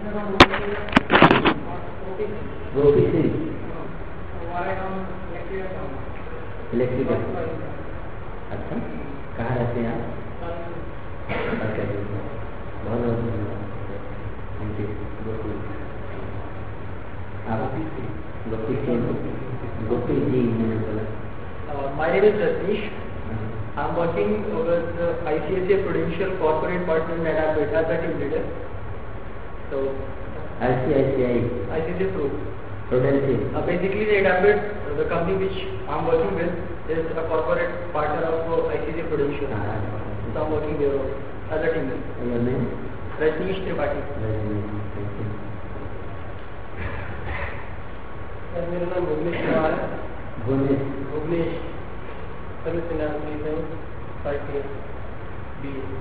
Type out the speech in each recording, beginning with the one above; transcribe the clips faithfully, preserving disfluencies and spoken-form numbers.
गोपी Singh electrical. अच्छा, कहाँ रहते हैं आप? अच्छा, बहुत बहुत धन्यवाद। Thank you. गोपी आप गोपी सिंह गोपी जी मैंने बोला। My name is Rajneesh. I'm working with I C I C I Prudential Corporate Partner at Abbott as a team leader. So I C I C I I C I C I Pro. Prudential. Uh, basically, the Abbott, uh, the company which I'm working with, is a corporate partner of uh, I C I C I Prudential. Ah, so I'm working there as a team leader. Your name? Rajneesh Tripathi. Rajneesh. Thank you. मेरा नाम भुवनेश कुमार है। Bhuvanesh Bhuvanesh service finance है first year B A.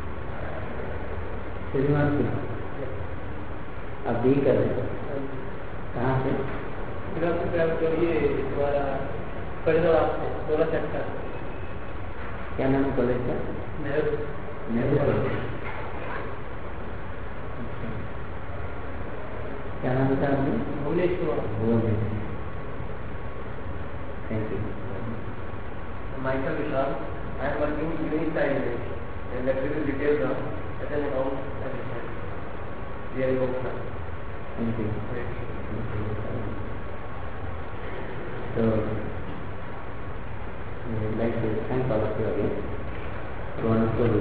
Srinivas आप भी कर रहे हैं? कहाँ से? मेरा तो ट्रैवल करिए द्वारा फरीदाबाद से सोलह सेक्टर। क्या नाम कॉलेज का? नेहरू नेहरू कॉलेज। क्या नाम था आपने? Bhuvanesh Kumar. Bhuvanesh. Thank you. Michael Vishal. I am working in Unitide in electrical retail ground as an account assistant. We are in Oakland. Thank you. So, I would like to thank all of you again for wonderful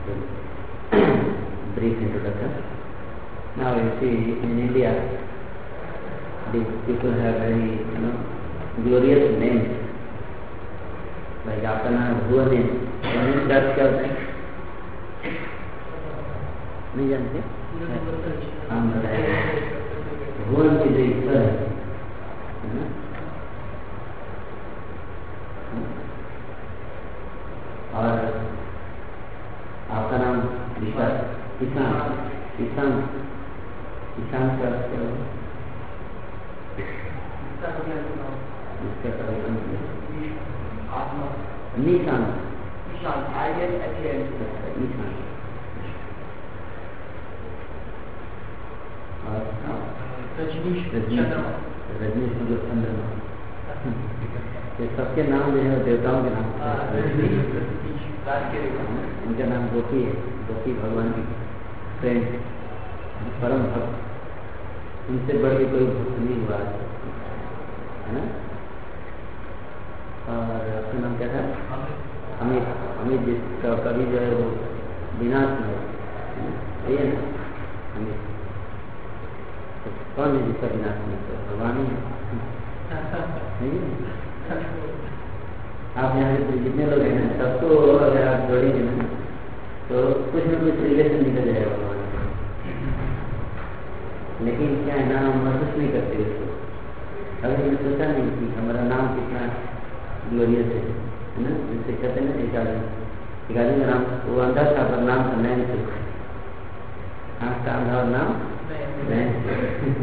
brief introduction. Now you see in India, these people have very, you know, glorious names. Like आपका नाम भुवन दर्ज क्या होता है? नहीं जानते? हम बताए भुवन की जो ईश्वर है ना, और आपका नाम विशाल किसान किसान किसान का निशान निशान आई एस एच एन निशान। और रजनीश चंद्रमा रजनीश मतलब चंद्रमा। ये सबके नाम जो है देवताओं के नाम। उनका नाम गोपी है। गोपी भगवान की फ्रेंड, परम भक्त। उनसे बढ़ के कोई भक्त नहीं हुआ है ना। और आपका नाम क्या था? अमित। अमित जिसका कभी जो है वो विनाश में है ना अमित। तो कौन है जिसका विनाश में? तो भगवान ही है। आप यहाँ से जितने लोग हैं ना सबको अगर आप जोड़ेंगे ना तो कुछ न कुछ रिलेशन निकल जाएगा भगवान का। लेकिन क्या है ना, हम महसूस नहीं करते उसको। अभी मैंने सोचा नहीं कि हमारा नाम कितना ग्लोरियस है है ना। जिससे कहते हैं ना एक आदमी एक आदमी का नाम वो अंधा था पर नाम था नैन से। आँख का अंधा और नाम नैन से।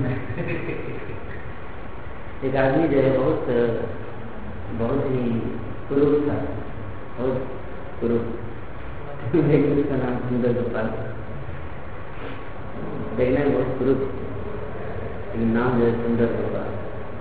एक आदमी जो है बहुत बहुत ही कुरूप था, बहुत कुरूप। लेकिन उसका नाम सुंदर गोपाल था। देखने में बहुत कुरूप लेकिन नाम जो है सुंदर गोपाल।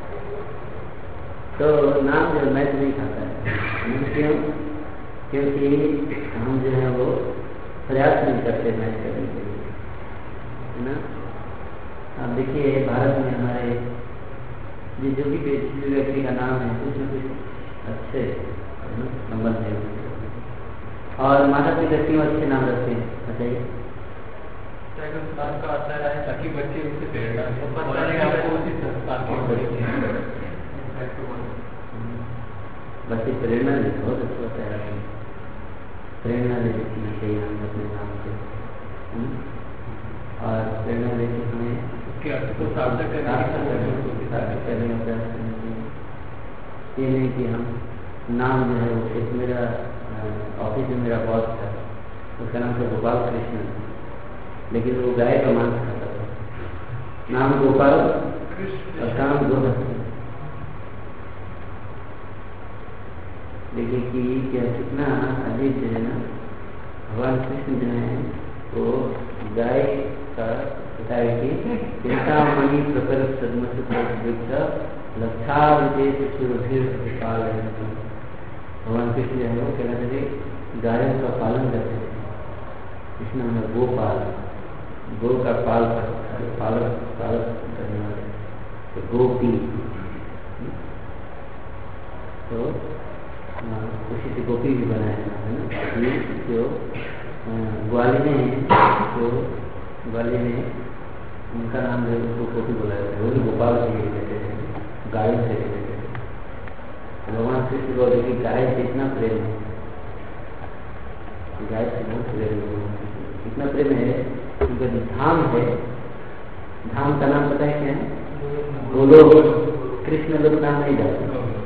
तो नाम जो मैच नहीं खाता है। क्यों? क्योंकि हम जो है वो प्रयास नहीं करते मैच करने के लिए, है ना। आप देखिए भारत में हमारे जिस जो भी व्यक्ति का नाम है कुछ न कुछ अच्छे संबंध है। और माता पिता क्यों अच्छे नाम रखते हैं बताइए? संस्कार का असर है ताकि बच्चे उससे प्रेरणा आपको उसी संस्कार की बच्चे प्रेरणा ले। बहुत अच्छा होता है, प्रेरणा ले सीखना चाहिए हमें अपने नाम से। और प्रेरणा लेके हमें उसके अर्थ को सार्थक करने का प्रयास करना चाहिए। ये नहीं कि हम नाम जो है वो एक मेरा ऑफिस में मेरा बॉस था, उसका नाम था गोपाल कृष्ण, लेकिन वो गाय का मांस खाता था। नाम गोपाल और काम गोपाल। देखिए कि क्या कितना अजीब जो है ना, भगवान कृष्ण जो है वो गाय का बताया कि चिंतामणि प्रकर सदमच लक्षा विदेश सुरभीर पाल भगवान कृष्ण जो है वो कहना चाहिए गायों का पालन करते थे। कृष्ण में गोपाल, गो का पाल पालक पालक करने वाले तो गोपी, तो उसी से गोपी भी बनाया है ना। जो ग्वालिनी है, तो ग्वालिनी ने उनका नाम जो उसको गोपी बुलाया था, वो भी गोपाल से ही कहते थे, गाय से कहते थे। भगवान कृष्ण को देखिए गाय से इतना प्रेम है, गाय से बहुत प्रेम है, इतना प्रेम है उनका जो धाम है, धाम का नाम पता है क्या है? गोलोक। कृष्ण लोग नाम नहीं डालते,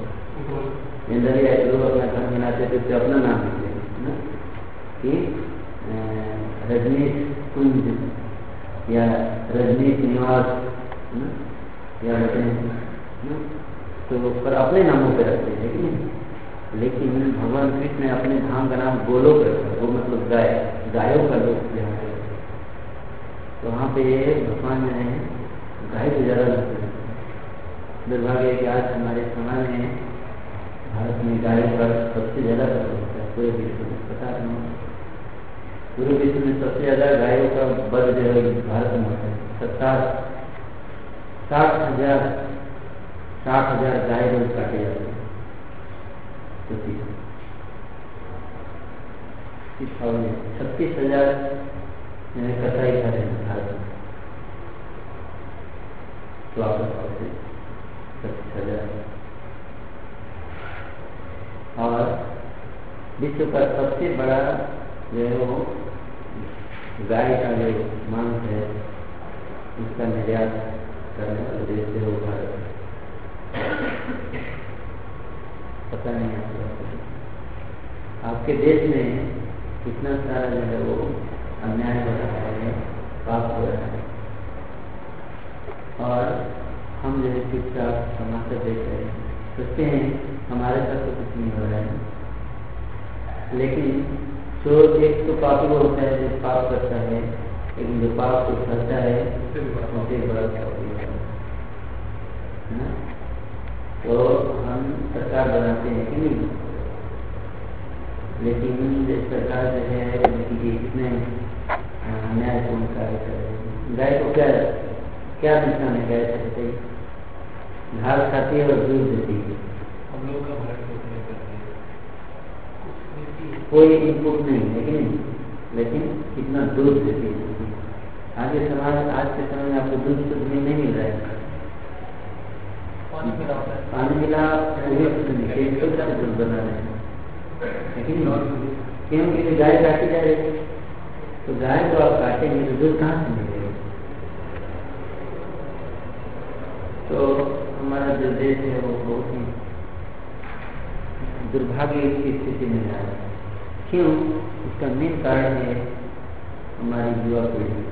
लोग अपना घर बनाते थे तो अपना नाम देते ना, कि रजनीश कुंज या रजनीश निवास ना, या होते हैं तो पर अपने नामों पे रखते हैं कि लेकिन भगवान कृष्ण ने अपने धाम का नाम गोलोक रखा। वो मतलब गाय, गायों का लोक जहाँ है, तो वहाँ पे भगवान ने गाय को ज्यादा रखते हैं। दुर्भाग्य है कि आज हमारे समाज में भारत में गाय पर सबसे ज्यादा होता है, पूरे विश्व में पता नहीं, पूरे विश्व में सबसे ज्यादा गायों का बध जो है भारत में होता है। सत्तर साठ हजार साठ हजार गाय रोज काटे जाते हैं, छत्तीस हजार कसाई घर है भारत में, तो आपस छत्तीस हजार। और विश्व का सबसे बड़ा जो है वो गाय का जो मांस है उसका निर्यात करने वाले देश है वो भारत है। पता नहीं आपको आपके देश में कितना सारा जो है वो अन्याय हो रहा है, पाप हो रहा है, और हम जो है चुपचाप समाचार देख रहे हैं, सोचते हैं हमारे साथ तो कुछ नहीं हो रहा है। लेकिन जो एक तो पापी वो होता है जो पाप करता है, लेकिन जो पाप को करता है उसे बड़ा पापी होता है। तो हम सरकार बनाते हैं कि नहीं, लेकिन जो सरकार जो है कितने अन्यायपूर्ण कार्य कर रहे हैं। गाय को क्या क्या नुकसान है? गाय से घास खाती है और दूध देती है, हम लोग का भारत कोई इनपुट नहीं है लेकिन लेकिन कितना दूध देती है। आगे समाज आज के समय में आपको दूध शुद्ध नहीं मिल रहा है, पानी मिला दूध बना रहे हैं, लेकिन क्योंकि गाय काटी जा रही है, तो गाय को आप काटेंगे तो दूध कहाँ से मिलेगा? तो हमारा जो देश है वो बहुत ही दुर्भाग्य की स्थिति में जा रहा है। क्यों? इसका मेन कारण है हमारी युवा पीढ़ी।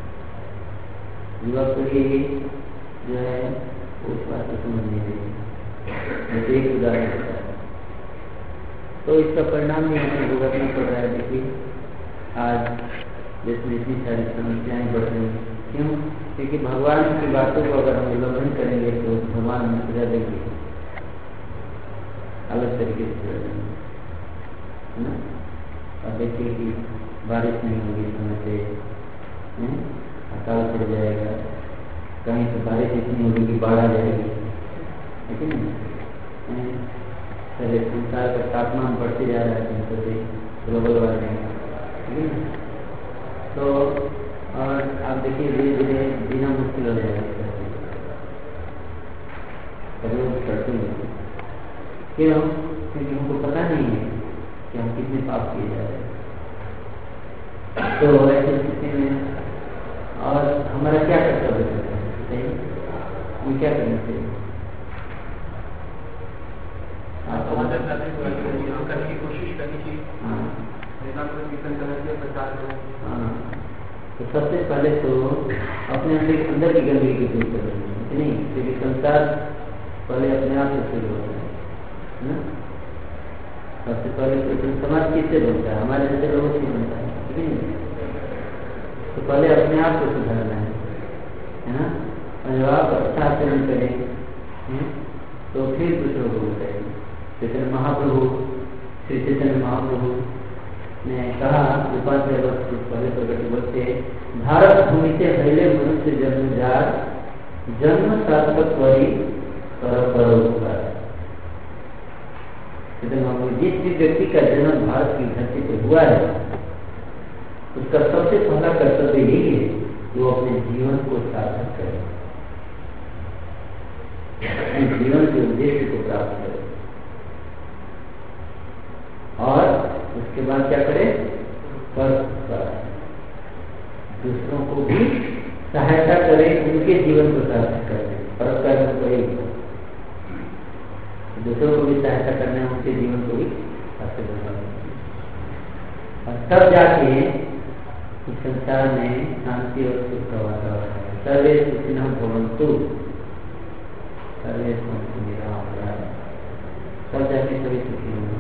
युवा पीढ़ी जो है उस बात को समझ नहीं रही। एक उदाहरण होता है तो इसका परिणाम भी हमें भुगतना पड़ रहा है। देखिए आज देश में इतनी सारी समस्याएं बढ़ रही हैं। क्यों? क्योंकि भगवान की बातों को अगर हम उल्लंघन करेंगे तो भगवान हमें सजा देंगे, अलग तरीके से सजा देंगे, है ना। और देखिए कि बारिश नहीं होगी समय से, अकाल पड़ जाएगा, कहीं तो बारिश इतनी होगी कि बाढ़ आ जाएगी, लेकिन पहले संसार का तापमान बढ़ते जा रहा है तो ग्लोबल वार्मिंग। तो और आप देखिए धीरे धीरे जीना मुश्किल हो जाएगा, करते हैं। क्यों? क्योंकि हमको पता नहीं है कि हम कितने पाप किए जा रहे हैं। तो ऐसी स्थिति में और हमारा क्या कर्तव्य करता है? हमें क्या करना चाहिए? आप समाचार करने की कोशिश करनी चाहिए। हाँ, प्रचार करें। हाँ, तो सबसे पहले तो अपने अंदर अंदर की गंदगी की दूर कर रही नहीं, क्योंकि संसार पहले अपने आप से शुरू होता है ना। सबसे पहले तो समाज किससे बनता है? हमारे जैसे लोगों से बनता है, ठीक है। तो पहले अपने आप को सुधारना है। है ना। और जब आप अच्छा आचरण करें तो फिर दूसरों को बताएंगे। चैतन्य महाप्रभु, श्री चैतन्य महाप्रभु ने कहा उपाध्याय वस्तु पहले प्रकट बोलते, भारत भूमि से पहले मनुष्य जन्म जार, जन्म सार्थक परी कर परोपकार। जिस भी व्यक्ति का जन्म भारत की धरती पर हुआ है, उसका सबसे पहला कर्तव्य यही है कि वो अपने जीवन को सार्थक करे, अपने जीवन के उद्देश्य को प्राप्त करे, और उसके बाद क्या करे, परोपकार, दूसरों को भी सहायता करे, उनके जीवन को सार्थक करे। परोपकार को करेगी, दूसरों को भी सहायता करना है, उनके जीवन को भी सार्थक करना, और तब जाके इस संसार में शांति और सुख का वातावरण है। सर्वे सुखिनः भवन्तु, सर्वे सन्तु निरामयाः, तब जाके सभी सुखी होंगे।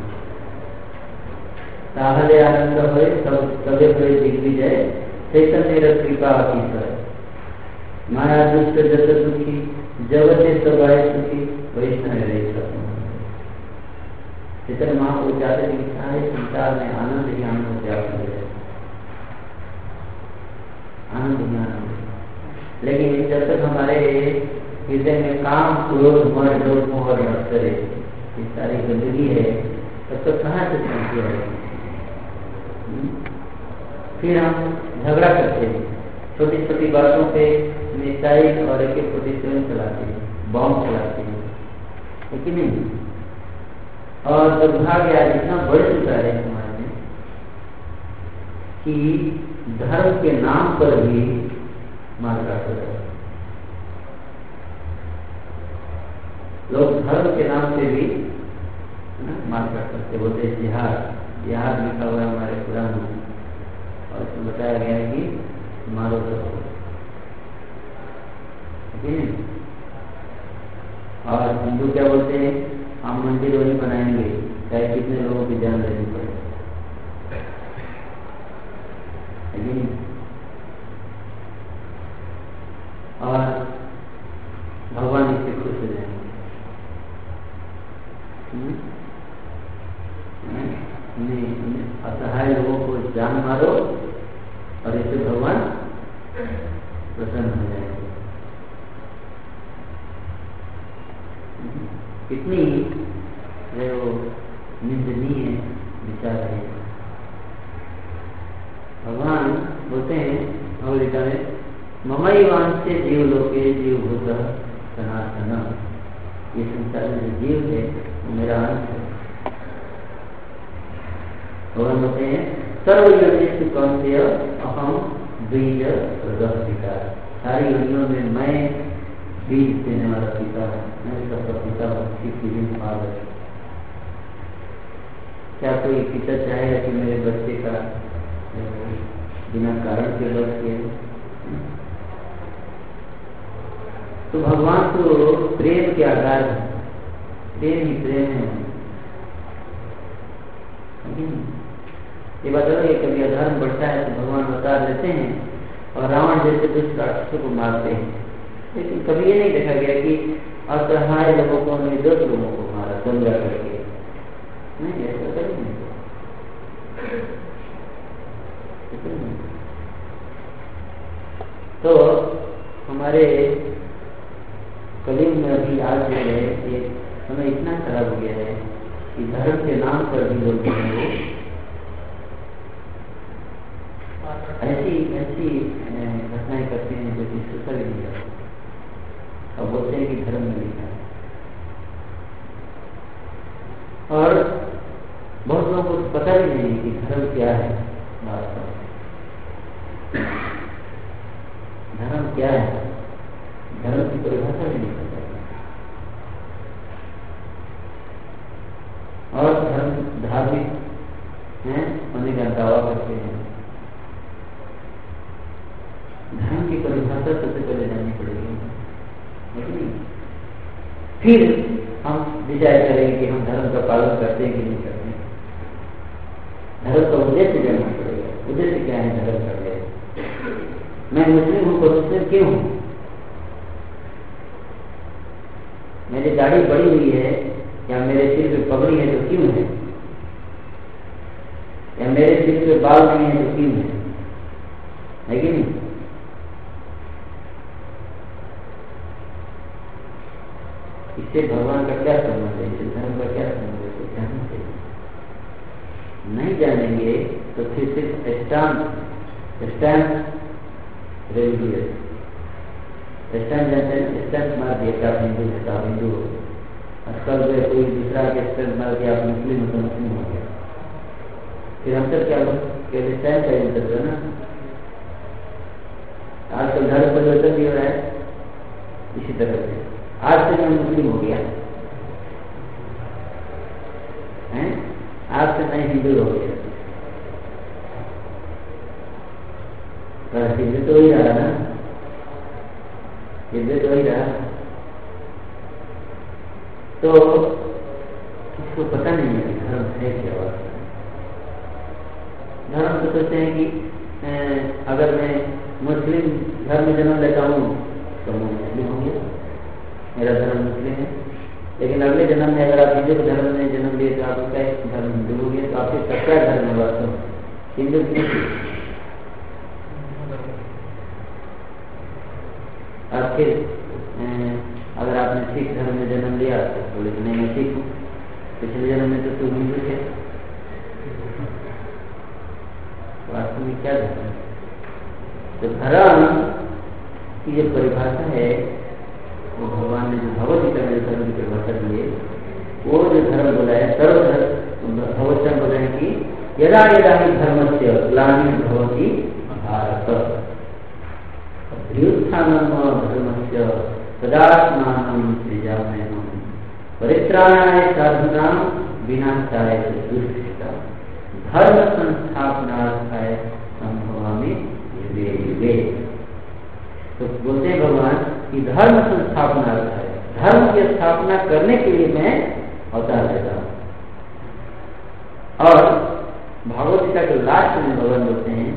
ताहले आनंद होए सब तबे होए दिग्विजय, चैतन्य कृपा अतिशय। माया दुष्ट जत सुखी, जगते सबाय सुखी, वैष्णव रे सब। चैतन्य महाप्रभु चाहते हैं कि सारे संसार में आनंद ही आनंद व्याप्त हो जाए, आनंद ही आनंद। लेकिन जब तक हमारे हृदय में काम, क्रोध, मद, लोभ, मोह और मत्सर है, ये सारी गंदगी है, तब तक कहाँ से शांति आएगी। फिर हम झगड़ा करते हैं, छोटी छोटी बातों पे मिसाइल और एक एक प्रतिशत चलाते हैं, बॉम्ब चलाते हैं, है कि नहीं। और दुर्भाग्य आज इतना बढ़ चुका है समाज में कि धर्म के नाम पर भी मारकाट हो रहा है। लोग धर्म के नाम से भी मारकाट करते, बोलते जिहाद, जिहाद लिखा हुआ है हमारे कुरान में, और इसमें बताया गया है कि मारो सबको, ठीक है। और हिंदू क्या बोलते हैं, हम मंदिर वही बनाएंगे चाहे कितने लोगों की जान लेनी पड़े, है नहीं। और भगवान इससे खुश हो जाएंगे। असहाय लोगों को जान मारो और इससे भगवान प्रसन्न हो जाएंगे। कितनी वो निंदनीय विचार है। भगवान बोलते हैं भगवद्गीता में, ममई वांछे जीव लोके जीव भूत सनातन। ये संसार में जो जीव है वो मेरा अंश है। भगवान बोलते हैं सर्वयोनिषु कौन्तेय अहम बीज प्रदः पिता। सारी योनियों में मैं बीज देने वाला पिता हूँ, मैं सबका पिता हूँ। फादर, क्या कोई पिता चाहेगा कि मेरे बच्चे का बिना कारण के बच के? तो भगवान तो प्रेम के आधार है, प्रेम ही प्रेम है। ये बात है, कभी अधर्म बढ़ता है तो भगवान अवतार लेते हैं और रावण जैसे दुष्ट राक्षसों को मारते हैं। लेकिन कभी ये नहीं देखा गया कि असहाय लोगों को, निर्दोष लोगों को मारा दंगा करके, नहीं, ऐसा कभी नहीं। तो हमारे कलयुग में अभी आज जो है ये समय इतना खराब हो गया है कि धर्म के नाम पर भी लोग ऐसी ऐसी घटनाएं करते हैं जो कि सोचा भी नहीं जाता, और बोलते हैं कि धर्म में लिखा है। और बहुत लोगों को पता भी नहीं कि धर्म क्या है। वास्तव में धर्म क्या है, धर्म की परिभाषा भी नहीं पता। और धर्म धार्मिक है होने का दावा करते हैं। धर्म की परिभाषा सबसे पहले जाननी पड़ेगी, नहीं? फिर हम डिसाइड करेंगे कि हम धर्म का पालन करते हैं कि नहीं करते हैं। धर्म का उद्देश्य जानना पड़ेगा, उद्देश्य क्या है धर्म का? मैं मुस्लिम हूँ तो मुस्लिम क्यों हूँ? मेरी दाढ़ी बड़ी हुई है या मेरे सिर पे पगड़ी है तो क्यों है, या मेरे सिर पे बाल नहीं है तो क्यों है, है कि नहीं? इससे भगवान का क्या संबंध है, इससे धर्म का क्या संबंध है, तो जानना चाहिए। नहीं जानेंगे तो फिर सिर्फ स्टैम्प स्टैम्प रिलीजियस स्टैम्प जानते हैं, स्टैम्प मार दिया कि आप हिंदू है, आप हिंदू हो, आजकल जो कोई दूसरा के स्टैम्प मार दिया आप मुस्लिम हो तो मुस्लिम हो गया, फिर हम सब क्या कहते स्टैम्प का यूज करते हैं ना। आजकल धर्म परिवर्तन भी हो रहा है इसी तरह से, आज से मैं मुस्लिम हो गया है, आज से मैं हिंदू हो गया, सिद्ध तो ही रहा ना, सिद्ध तो ही रहा। तो किसको पता नहीं है कि धर्म है क्या बात। धर्म तो सोचते हैं कि अगर मैं मुस्लिम धर्म में जन्म लेता हूँ तो मैं मुस्लिम हो गया, मेरा धर्म मुस्लिम है। लेकिन अगले जन्म में अगर आप हिंदू के धर्म में जन्म लिए तो आपका धर्म हिंदू हो गया, तो आपके सबका धर्म है वास्तव हिंदू क्यों? और फिर अगर आपने सिख धर्म में जन्म लिया तो बोले कि नहीं मैं सिख हूँ, पिछले जन्म में तो तू हिंदू थे, वास्तव में क्या धर्म है? तो धर्म की जो परिभाषा है वो भगवान ने जो भगवदगीता में धर्म की परिभाषा दी है, वो जो धर्म बोला है सर्वधर्म भगवत बोला है कि यदा यदा ही धर्म से ग्लानिर्भवति भवति भारत व्युत्थानम धर्मस्य तदात्मानं सृजाम्यहम् परित्राणाय साधूनां विनाशाय दुष्कृताम् धर्म संस्थापनार्थाय संभवामि युगे युगे। तो बोलते हैं भगवान कि धर्म संस्थापनार्थ है, धर्म की स्थापना करने के लिए मैं अवतार लेता हूँ। और भागवत गीता के लास्ट में भगवान बोलते हैं,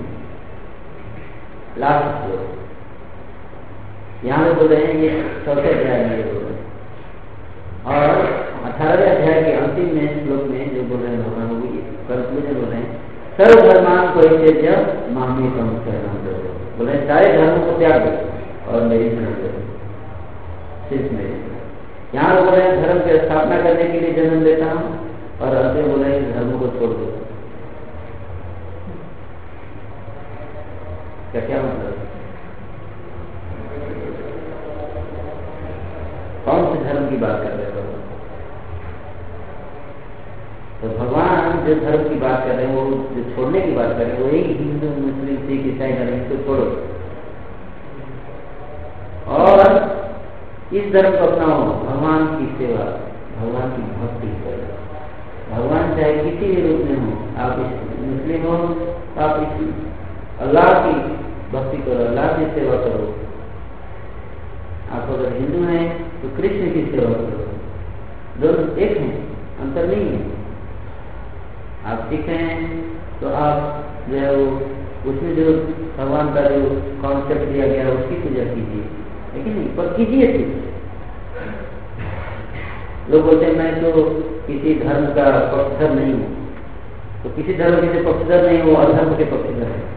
लास्ट श्लोक यहाँ पे बोल रहे हैं, ये चौथे अध्याय में बोल रहे हैं, और अठारहवें अध्याय के अंतिम में श्लोक में जो बोल रहे हैं भगवान वो कंक्लूजन बोल रहे हैं, सर्वधर्मान परित्यज्य मामेकं शरणं व्रज। बोले सारे धर्मों को त्याग दो और मेरी शरण करो, सिर्फ मेरी। यहाँ बोल रहे हैं धर्म की स्थापना करने के लिए जन्म लेता हूँ, और अंत में बोल रहे हैं धर्मों को छोड़ दो। क्या क्या मतलब? कौन से धर्म की बात कर रहे हो? तो भगवान जो धर्म की बात कर रहे हैं, वो जो छोड़ने की बात कर रहे हैं, वो एक हिंदू मुस्लिम सिख ईसाई धर्म को छोड़ो और इस धर्म को अपनाओ, भगवान की सेवा, भगवान की भक्ति करो। भगवान चाहे किसी भी रूप में हो, आप मुस्लिम हो आप इस अल्लाह की भक्ति करो, अल्लाह की सेवा करो। आप अगर हिंदू हैं तो कृष्ण की सेवा करो, दोनों एक हैं, अंतर नहीं है। आप सिख हैं तो आप जो है वो उसमें जो भगवान का जो कॉन्सेप्ट दिया गया उसकी पूजा कीजिए, लेकिन नहीं पर कीजिए सिर्फ। लोग बोलते हैं मैं तो किसी धर्म का पक्षधर नहीं हूँ, तो किसी धर्म के पक्षधर नहीं, वो अधर्म के पक्षधर है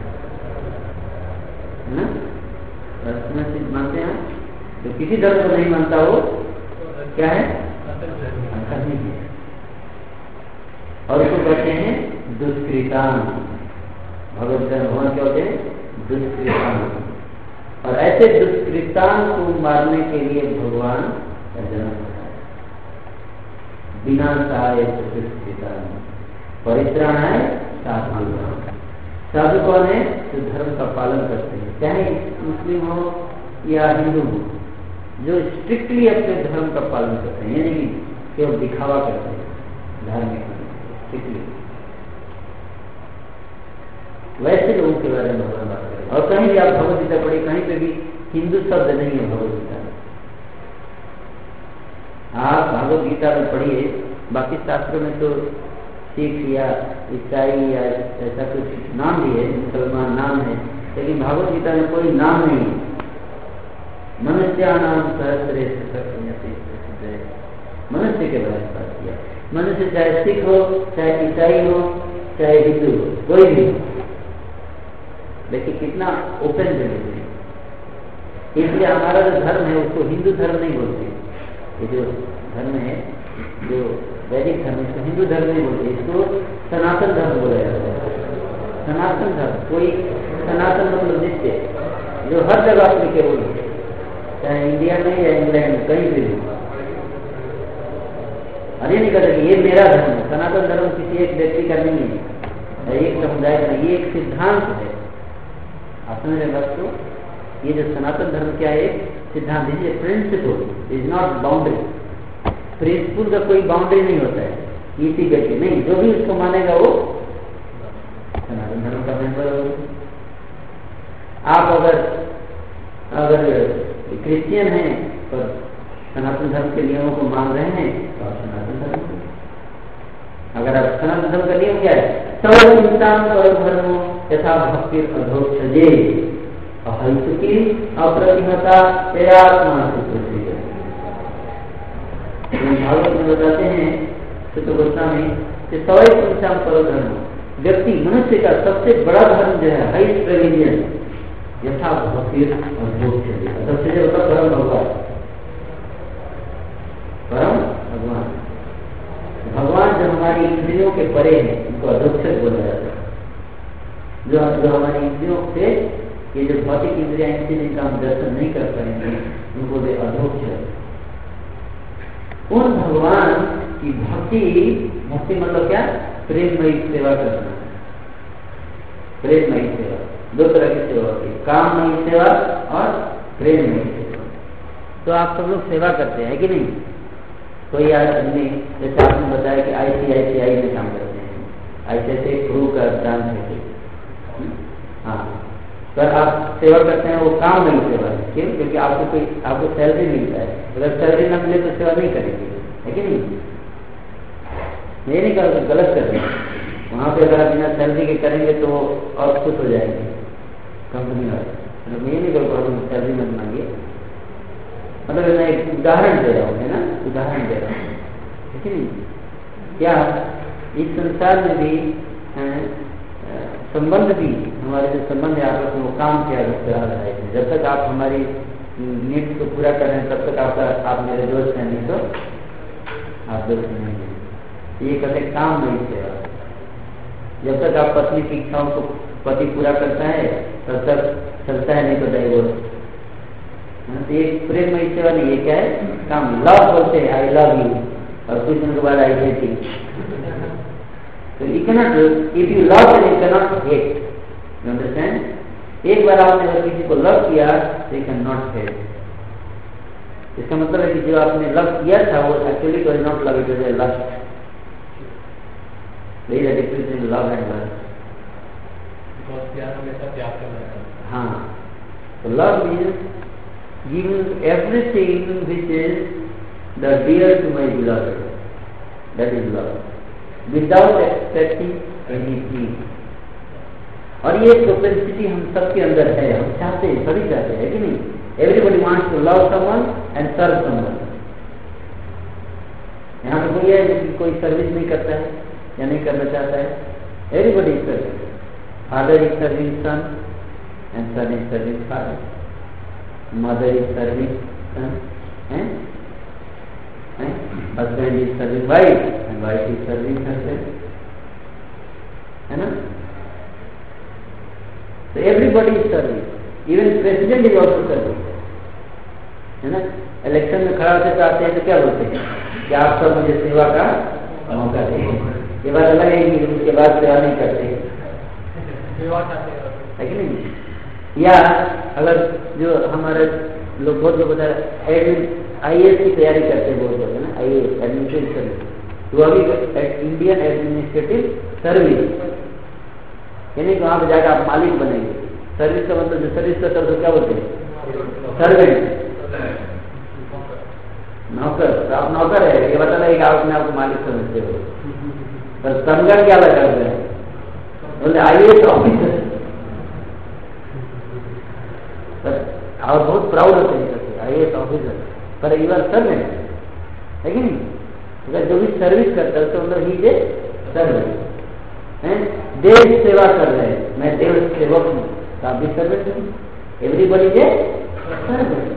ना, मानते हैं। तो किसी धर्म को नहीं मानता वो क्या है? अधर्मी है, और उसको कहते हैं दुष्कृतान। भगवत भगवान क्या होते हैं? दुष्कृतान। और ऐसे दुष्कृतान को मारने के लिए भगवान का जन्म होता है। विनाशाय दुष्कृतान परित्राणाय साधूनां। साधु कौन है? जो धर्म का पालन करते हैं, चाहे मुस्लिम हो या हिंदू हो, जो स्ट्रिक्टली अपने धर्म का पालन करते हैं, यानी कि केवल दिखावा करते हैं धार्मिक स्ट्रिक्टली, वैसे लोगों के बारे में भगवान बात करें। और कहीं भी आप भगवत गीता पढ़िए, कहीं पे भी हिंदू शब्द नहीं है भगवत गीता में। आप भगवत गीता में पढ़िए, बाकी शास्त्रों में तो सिख या ईसाई या ऐसा कुछ नाम भी है, मुसलमान नाम है, लेकिन भगवत गीता में कोई नाम नहीं है। मनुष्यानाम सहस्रे मनुष्य के बारे में बात किया। मनुष्य चाहे सिख हो, चाहे ईसाई हो, चाहे हिंदू हो, कोई भी हो, देखिए कितना ओपन रिलीजन है। इसलिए हमारा जो धर्म है उसको हिंदू धर्म नहीं बोलते। ये जो धर्म है, जो वैदिक धर्म, इसको हिंदू धर्म नहीं बोलते, इसको सनातन धर्म बोला जाता है। सनातन धर्म, कोई सनातन मतलब नित्य, जो हर जगह एप्लीकेबल हो, चाहे इंडिया में या इंग्लैंड में, कहीं भी हो। अरे नहीं कहते कि ये मेरा धर्म है। सनातन धर्म किसी एक व्यक्ति का नहीं है, एक समुदाय का, ये एक सिद्धांत है। आप समझ रहे बात को? ये जो सनातन धर्म क्या है, सिद्धांत, ये principle, is not boundary. Principle का कोई बाउंड्री नहीं होता है, इसी व्यक्ति नहीं, जो भी उसको मानेगा वो सनातन धर्म का मेंबर होगा। आप अगर अगर क्रिश्चियन हैं पर सनातन धर्म के नियमों को मान रहे हैं तो आप सनातन धर्म। अगर आप सनातन धर्म का नियम क्या है, सर्वहिंसाम परधर्मो यथा भक्ति अधोक्षजे अहिंसुकी अप्रतिहता तेरात्मा सुप्रसिद्ध। भागवत में बताते हैं सुत गोस्वामी कि सर्वहिंसाम परधर्मो, व्यक्ति मनुष्य का सबसे बड़ा धर्म जो है, हाइस्ट रिलीजियन, यथा भक्ति अधोक्षजे, अधोक्षजे होता परम भगवान, परम भगवान। भगवान जो हमारी इंद्रियों के परे हैं उनको अधोक्षज बोला जाता है। जो जो हमारी इंद्रियों से, ये जो भौतिक इंद्रियां इनसे जिनका हम दर्शन नहीं कर पाएंगे उनको बोले अधोक्षज। उन भगवान की भक्ति, भक्ति मतलब क्या, प्रेममयी सेवा करना। प्रेममयी सेवा, दो तरह की सेवा होती है, काममयी सेवा और प्रेममयी सेवा। तो आप सब लोग सेवा करते हैं कि नहीं? कोई आदमी, जैसे आपने बताया कि आई सी आई सी आई में काम करते हैं, आईसीआईसीआई प्रू का ब्रांच है, हाँ, पर आप सेवा करते हैं, वो काम नहीं सेवा है। क्यों? क्योंकि आपको कोई आपको सैलरी मिलता है, अगर सैलरी न मिले तो सेवा नहीं करेंगे, है कि नहीं? ये नहीं कर गलत कर रहे हैं, वहाँ पे अगर आप बिना सैलरी के करेंगे तो और खुश हो जाएंगे कंपनी वाले। मतलब ये नहीं करो सैलरी मत मांगिए, मतलब मैं एक उदाहरण दे रहा हूँ, है ना, उदाहरण दे रहा हूँ, ठीक है नहीं? क्या इस संसार में भी संबंध भी, हमारे जो संबंध है आपस में, वो काम किया रहा है। जब तक आप हमारी नीड्स को पूरा कर रहे हैं तब तक आपका आप मेरे दोस्त हैं, नहीं तो आप दोस्त नहीं हैं। ये कहते काम नहीं सेवा। जब तक आप पत्नी की इच्छाओं को पति पूरा करता है तब तक चलता है, नहीं तो डाइवोर्स। तो ये प्रेममयी सेवा नहीं, ये क्या है, काम। लव बोलते हैं, आई लव यू, और कुछ दिन के बाद आई हेट यू। तो you cannot, if you love then you cannot hate, you understand? एक बार आपने अगर किसी को लव किया तो यू कैन नॉट हेट। इसका मतलब है कि जो आपने लव किया था वो actually was not love, it was a lust. There is a difference between love and lust. Because प्यार हमेशा त्याग करना है। हाँ, तो love means giving everything which is the dear to my beloved, that is love, without expecting anything. और ये propensity हम सबके अंदर है, हम चाहते हैं, सभी चाहते हैं, कि नहीं? Everybody wants to love someone and serve someone. यहाँ पे कोई है जिसकी कोई सर्विस नहीं करता है या नहीं करना चाहता है? Everybody is serving. Father is serving son and son is serving father. Mother is serving son, and, and husband is serving wife, and wife is serving husband, है ना? So everybody is serving, even president is also serving, है ना? Election में खड़ा होते आते हैं तो क्या बोलते हैं कि आप सब मुझे सेवा का मौका दें। ये बात अलग है कि उसके बाद सेवा नहीं करते, है कि नहीं? या अगर जो हमारे लोग बहुत लोग बता रहे आई ए एस की तैयारी करते हैं, बहुत लोग, है ना, I A S administrative service, तो अभी इंडियन एडमिनिस्ट्रेटिव सर्विस, यानी कि वहाँ पे जाकर आप मालिक बनेंगे। सर्विस का मतलब जो सर्विस करता है तो क्या बोलते हैं, सर्वेंट, नौकर। तो आप नौकर है, ये बता रहे कि आप अपने आप को मालिक समझते हो, पर संगठन क्या लगा रहे हैं, बोले आई ए एस ऑफिसर, और बहुत प्राउड होते हैं आई ए एस ऑफिसर, पर यू आर सर्वेंट, है कि नहीं? अगर जो भी सर्विस करता है तो मतलब ही जे सर्विस है। देव सेवा कर रहे हैं, मैं देव सेवक हूँ, तो आप भी सर्विस हूँ। Everybody is service.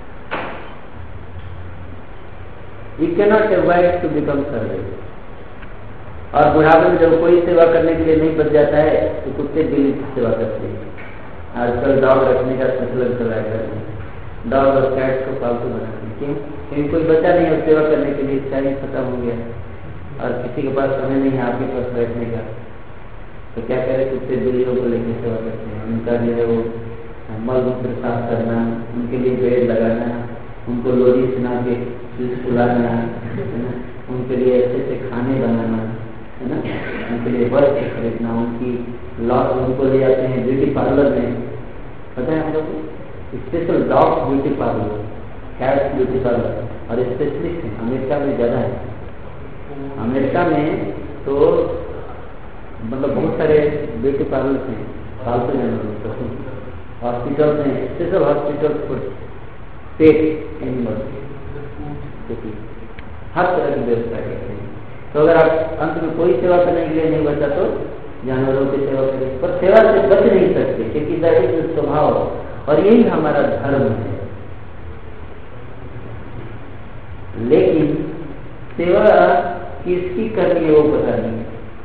You cannot avoid to become service. और बुढ़ापे में जब कोई सेवा करने के लिए नहीं बच जाता है तो कुत्ते बिल्ली की सेवा करते हैं। आजकल डॉग रखने का प्रचलन चला है, डॉग और कैट को पालतू बनाते हैं। क्यों? क्योंकि कोई बचा नहीं है सेवा करने के लिए, टाइम खत्म हो गया और किसी के पास समय नहीं है आपके पास बैठने का, तो क्या करें, कुत्ते बिल्लियों को लेकर सेवा करते हैं। उनका जो है वो मल मूत्र साफ करना, उनके लिए बेड लगाना, उनको लोरी सुना के सुलाना है ना, उनके लिए अच्छे से खाने बनाना है ना, उनके लिए वस्त्र खरीदना, उनकी लॉस उनको ले जाते हैं ब्यूटी पार्लर में। पता है हम लोग special dog beauty parlour, cat beauty parlour और स्पेशलिस्ट है अमेरिका में ज़्यादा है। अमेरिका में तो मतलब बहुत सारे ब्यूटी पार्लर हैं, पालतू जानवर, हॉस्पिटल में special hospital for pet animals, हर तरह की व्यवस्था करते हैं। तो अगर आप अंत में कोई सेवा करने के लिए नहीं बचा तो जानवरों की सेवा करें, पर सेवा से बच नहीं सकते क्योंकि दैट स्वभाव और यही हमारा धर्म है। लेकिन सेवा किसकी करनी है वो पता नहीं।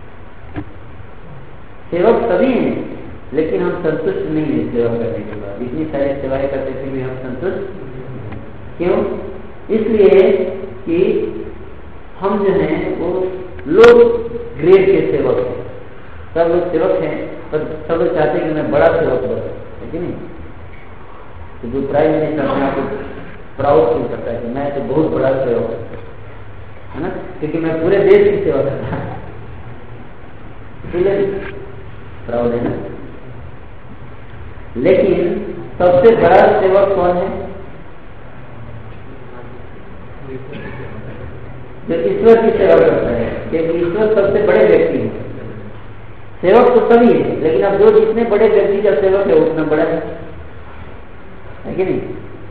सेवक सभी हैं लेकिन हम संतुष्ट नहीं है सेवा करने के बाद। इतनी सारी सेवाएं करते थे भी हम संतुष्ट क्यों? इसलिए कि हम जो हैं वो लोग ग्रेड के सेवक हैं, सब लोग सेवक हैं पर सब लोग चाहते हैं कि मैं बड़ा सेवक बनूं, है कि नहीं? तो जो प्राइम मिनिस्टर अपने आपको प्राउड फील करता है कि मैं तो बहुत बड़ा सेवक है ना, क्योंकि मैं पूरे देश की सेवा करता हूं, इसलिए प्राउड है ना। लेकिन सबसे बड़ा सेवक कौन है? जो ईश्वर की सेवा करता है, क्योंकि ईश्वर सबसे बड़े व्यक्ति है। सेवक तो सभी है लेकिन अब जो जितने बड़े व्यक्ति का सेवक है उतना बड़ा है, है कि नहीं?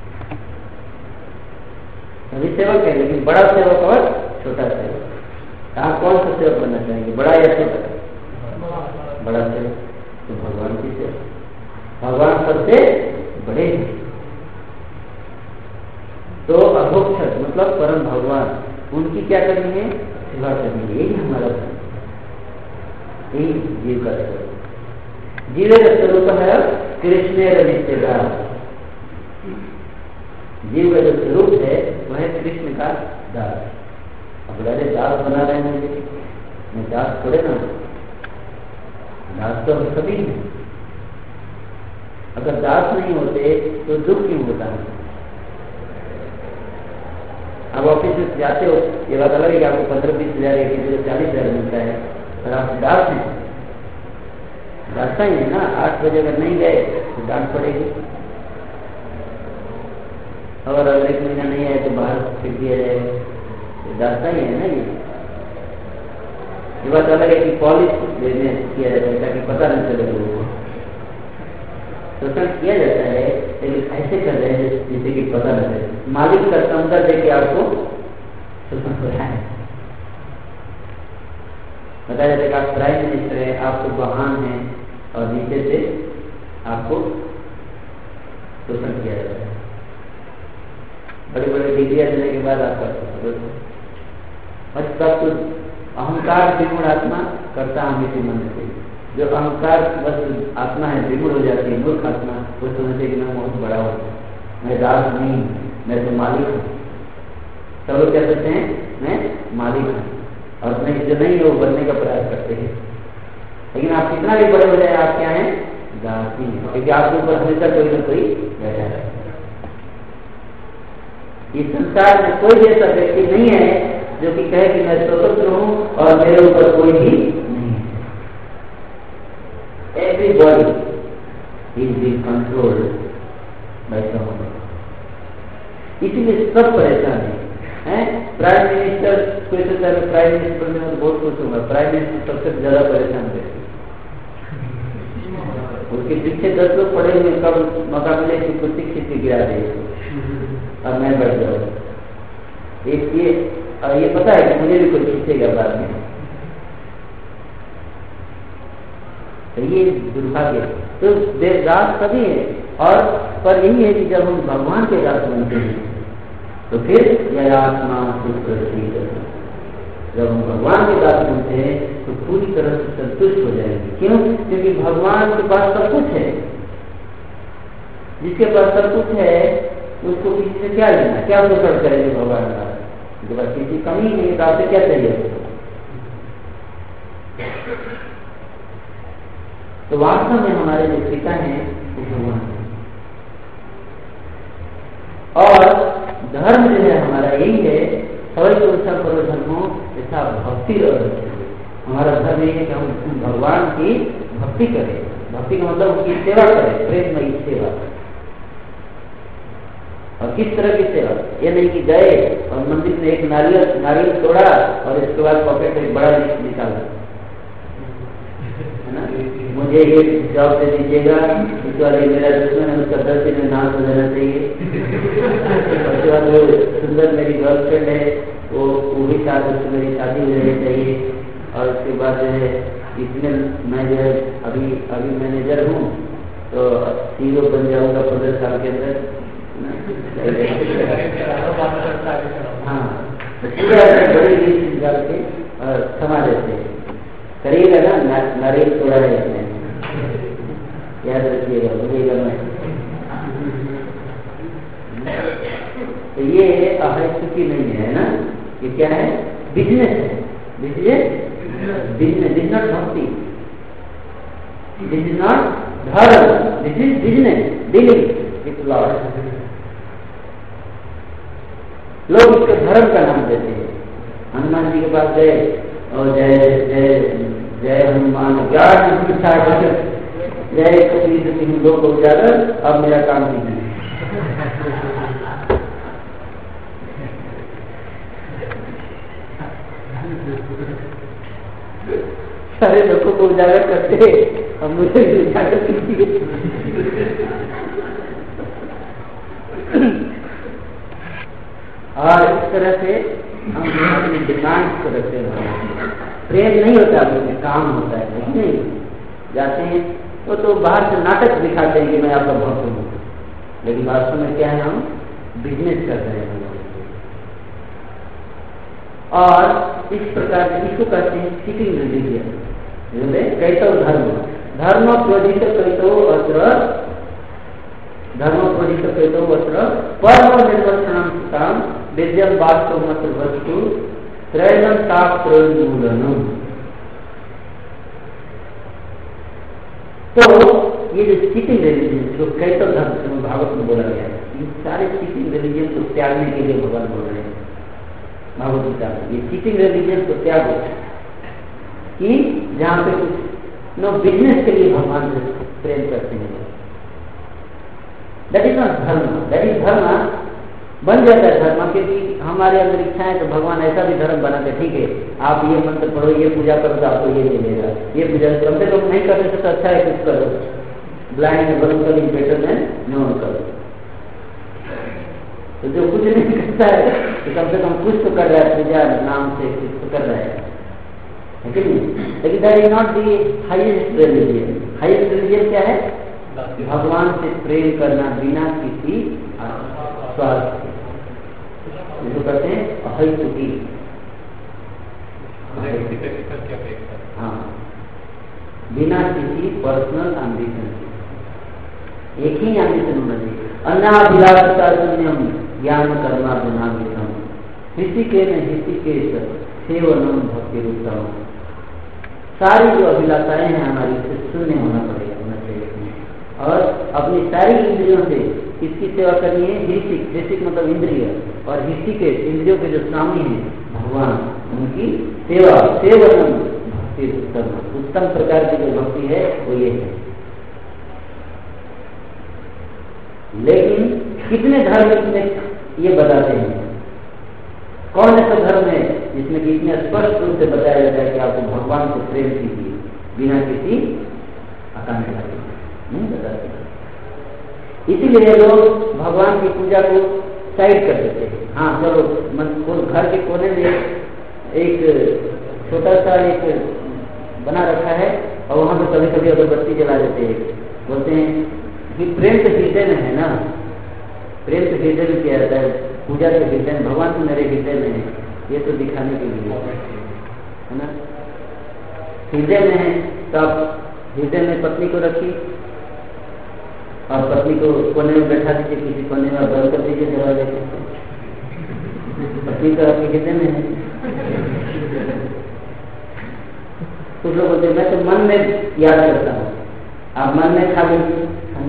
सभी सेवक है लेकिन बड़ा सेवक और छोटा सेवक। आप कौन सा सेवक बनना चाहेंगे, बड़ा या छोटा? बड़ा सेवक। तो भगवान की सेवा, भगवान सबसे बड़े हैं। तो अभोक्षर मतलब परम भगवान, उनकी क्या करनी है? सेवा करनी है। यही हमारा धर्म, यही जीव का स्वरूप। जीव का स्वरूप है कृष्ण नित्यदास। जीव का जो स्वरूप है वह है कृष्ण का दास। अब अरे दास बना रहे हैं मुझे, मैं दास थोड़े ना, दास तो हम सभी हैं। अगर दास नहीं होते तो दुख क्यों होता है? अब ऑफिस में जाते हो, ये बात अलग है कि आपको पंद्रह बीस हजार या किसी को चालीस हजार मिलता है, पर आप दास हैं, दासा ही है ना। आठ बजे अगर नहीं गए तो डांट पड़ेगी, और अगर एक महीना नहीं आए तो बाहर फेंक दिया जाएगा, तो दासा ही है ना। ये ये बात अलग है कि पॉलिश देने किया जाता है ताकि पता नहीं चले लोगों को, शोषण किया जाता है लेकिन ऐसे कर रहे हैं जिससे कि पता न चले। मालिक का क्षमता दे के आपको शोषण हो रहा है। बताया जाता है कि आप प्राइम मिनिस्टर है, आप तो वाहन है और नीचे से आपको शोषण किया जाता है। बड़े बड़े डिग्रियां देने के बाद आपका तब तो अहंकार विगुण आत्मा करता हमें मन से, जो अहंकार बस आत्मा है विगुण हो जाती है, मूर्ख आत्मा, वो समझते कि मैं बहुत बड़ा हूँ, मैं दास नहीं, मैं तो मालिक हूँ। सब लोग क्या कहते हैं? मैं मालिक हूँ, और मैं जो नहीं है वो बनने का प्रयास करते हैं। लेकिन आप कितना भी बड़े हो जाए आप क्या हैं? दास ही हैं, क्योंकि आपके ऊपर हमेशा कोई ना कोई बैठा है। इस संसार में कोई ऐसा व्यक्ति नहीं है जो कि कहे कि मैं स्वतंत्र हूँ और मेरे ऊपर कोई भी नहीं है। Everybody is being controlled by someone. इसीलिए सब परेशान है, हैं? प्राइम मिनिस्टर कोई तो चाहे प्राइम मिनिस्टर में तो बहुत खुश होगा, प्राइम मिनिस्टर सबसे ज्यादा परेशान रहते, उसके पीछे दस लोग पड़े हुए, कब मौका मिले कि कुछ शिक्षित गिरा दे और मैं बैठ जाऊँ। एक ये और ये पता है कि मुझे भी कोई खींचेगा बाद में, तो ये दुर्भाग्य। तो दास सभी है, और पर यही है कि जब हम भगवान के दास बनते हैं तो फिर यह आत्मा सुख, जब हम भगवान के दास बनते हैं तो पूरी तरह से संतुष्ट हो जाएंगे। क्यों? क्योंकि भगवान के पास सब कुछ है। जिसके पास सब कुछ है उसको किसी से क्या लेना, क्या शोषण करेंगे भगवान का, उसके पास किसी कमी नहीं है, तो आपसे क्या चाहिए। तो वास्तव में हमारे जो पिता हैं वो भगवान है, और धर्म जो है हमारा यही है, सवै पुरुषा परो धर्मो ऐसा भक्ति रहे। हमारा धर्म ये है कि हम भगवान की भक्ति करें। भक्ति का मतलब उसकी सेवा करें, प्रेममयी सेवा। और किस तरह की सेवा, ये नहीं कि गए और मंदिर में एक नारियल नारियल तोड़ा और इसके बाद पॉकेट में एक बड़ा लिस्ट निकाला, है ना, मुझे ये जॉब दे दीजिएगा, इस वाले मेरा दुश्मन है, उसका दस दिन में नाम हो जाना चाहिए। उसके बाद वो सुंदर मेरी गर्लफ्रेंड है, वो वो भी साथ उससे मेरी शादी हो जानी चाहिए। और उसके बाद जो है इसमें मैं जो है अभी अभी मैनेजर हूँ तो सीईओ बन जाऊँगा पंद्रह साल के अंदर। हाँ, तो बड़ी लिस्ट निकाल के और थमा देते हैं, करिएगा ना, नारियल तोड़ा है इसमें, याद रखिएगा, भूलिएगा मैं। तो ये अहैतुकी नहीं है ना, ये क्या है, बिजनेस है। Business business this not bhakti, this is not dharma, this is business, dealing with lord. लोग इसको धर्म का नाम देते हैं। हनुमान जी के पास गए और जय जय जय हनुमान ज्ञान जय कपीर सिंह लोग को उजागर, अब मेरा काम कीजिए। सारे लोगों को उजागर करते, अब मुझे उजागर कीजिए। और इस तरह से हम अपनी डिमांड को रखते हैं। प्रेम नहीं होता, अपने काम होता है, नहीं जाते हैं वो तो बाहर से नाटक दिखाते हैं कि मैं आपका भक्त हूँ, लेकिन वास्तव में क्या है, हम बिजनेस कर रहे हैं। और इस प्रकार से इसको कहते हैं सीटिंग रिलीजियन, कैतो धर्म धर्म प्रोजित कैतो अत्र धर्म प्रोजित कैतो अत्र परम निर्वचनम सुताम विद्यम वास्तव मत वस्तु त्रैलम ताप्रोन्मूलनम। तो ये जो सीटिंग रिलीजन जो कैतो धर्म भागवत में बोला गया है, इन सारे सीटिंग रिलीजन को त्यागने के लिए भगवान बोल रहे हैं भागवत गीता में। ये सीटिंग रिलीजन को त्यागो, कि जहाँ पे कुछ नो बिजनेस के लिए भगवान से प्रेम करते हैं, that is not dharma. That is dharma बन जाता है धर्म, क्योंकि हमारे अंदर इच्छाएं, तो भगवान ऐसा भी धर्म बनाते, ठीक है आप ये मंत्र पढ़ो, ये पूजा करो तो आपको ये मिलेगा, ये पूजा कम से कम नहीं करने से तो अच्छा है कुछ करो, blind and vulnerable is better than no करो। तो जो कुछ नहीं करता है तो कम से कम कुछ तो कर रहा है, पूजा नाम से कुछ तो कर रहा है, लेकिन that is not the highest religion. Highest religion क्या है, भगवान से प्रेम करना बिना किसी स्वार्थ के, जिसको कहते हैं अहैतुकी। हाँ, बिना किसी पर्सनल एम्बिशन के, एक ही एम्बिशन होना चाहिए। अन्नाभिलाषिता शून्यम ज्ञान कर्मार्जनाभितम ऋषिकेन ऋषिकेश सेवनम भक्ति रूपम। सारी जो अभिलाषाएं हैं हमारी, से शून्य होना पड़ेगा, होना चाहिए। और अपनी सारी इंद्रियों से किसकी सेवा करनी है, ऋषिक। ऋषिक मतलब इंद्रिय, और ऋषिकेश इंद्रियों के जो स्वामी हैं भगवान, उनकी सेवा। सेवनम भक्ति रूपम, उत्तम प्रकार की जो भक्ति है वो ये है। लेकिन कितने धर्म इसमें ये बताते हैं, कौन ऐसा धर्म है जिसमें कि इतने स्पष्ट रूप से बताया जाता है कि आपको भगवान को प्रेम कीजिए बिना किसी आकांक्षा के, नहीं बताते। इसीलिए लोग भगवान की पूजा को साइड कर देते हैं, हाँ चलो मन घर के कोने में एक छोटा सा एक बना रखा है और वहां पे कभी कभी अगरबत्ती जला देते हैं, बोलते हैं कि प्रेम तो हृदय में है ना, प्रेम तो हृदय में किया जाता है, पूजा तो हृदय में, भगवान तो मेरे हृदय में है, ये तो दिखाने के लिए है ना। हृदय में है तब हृदय में पत्नी को रखी और पत्नी को कोने में बैठा दीजिए, किसी कोने में बंद कर दीजिए, जला देते पत्नी तो आपके हृदय में है। कुछ लोग बोलते हैं मैं तो मन में याद करता हूँ, आप मन में खा लीजिए।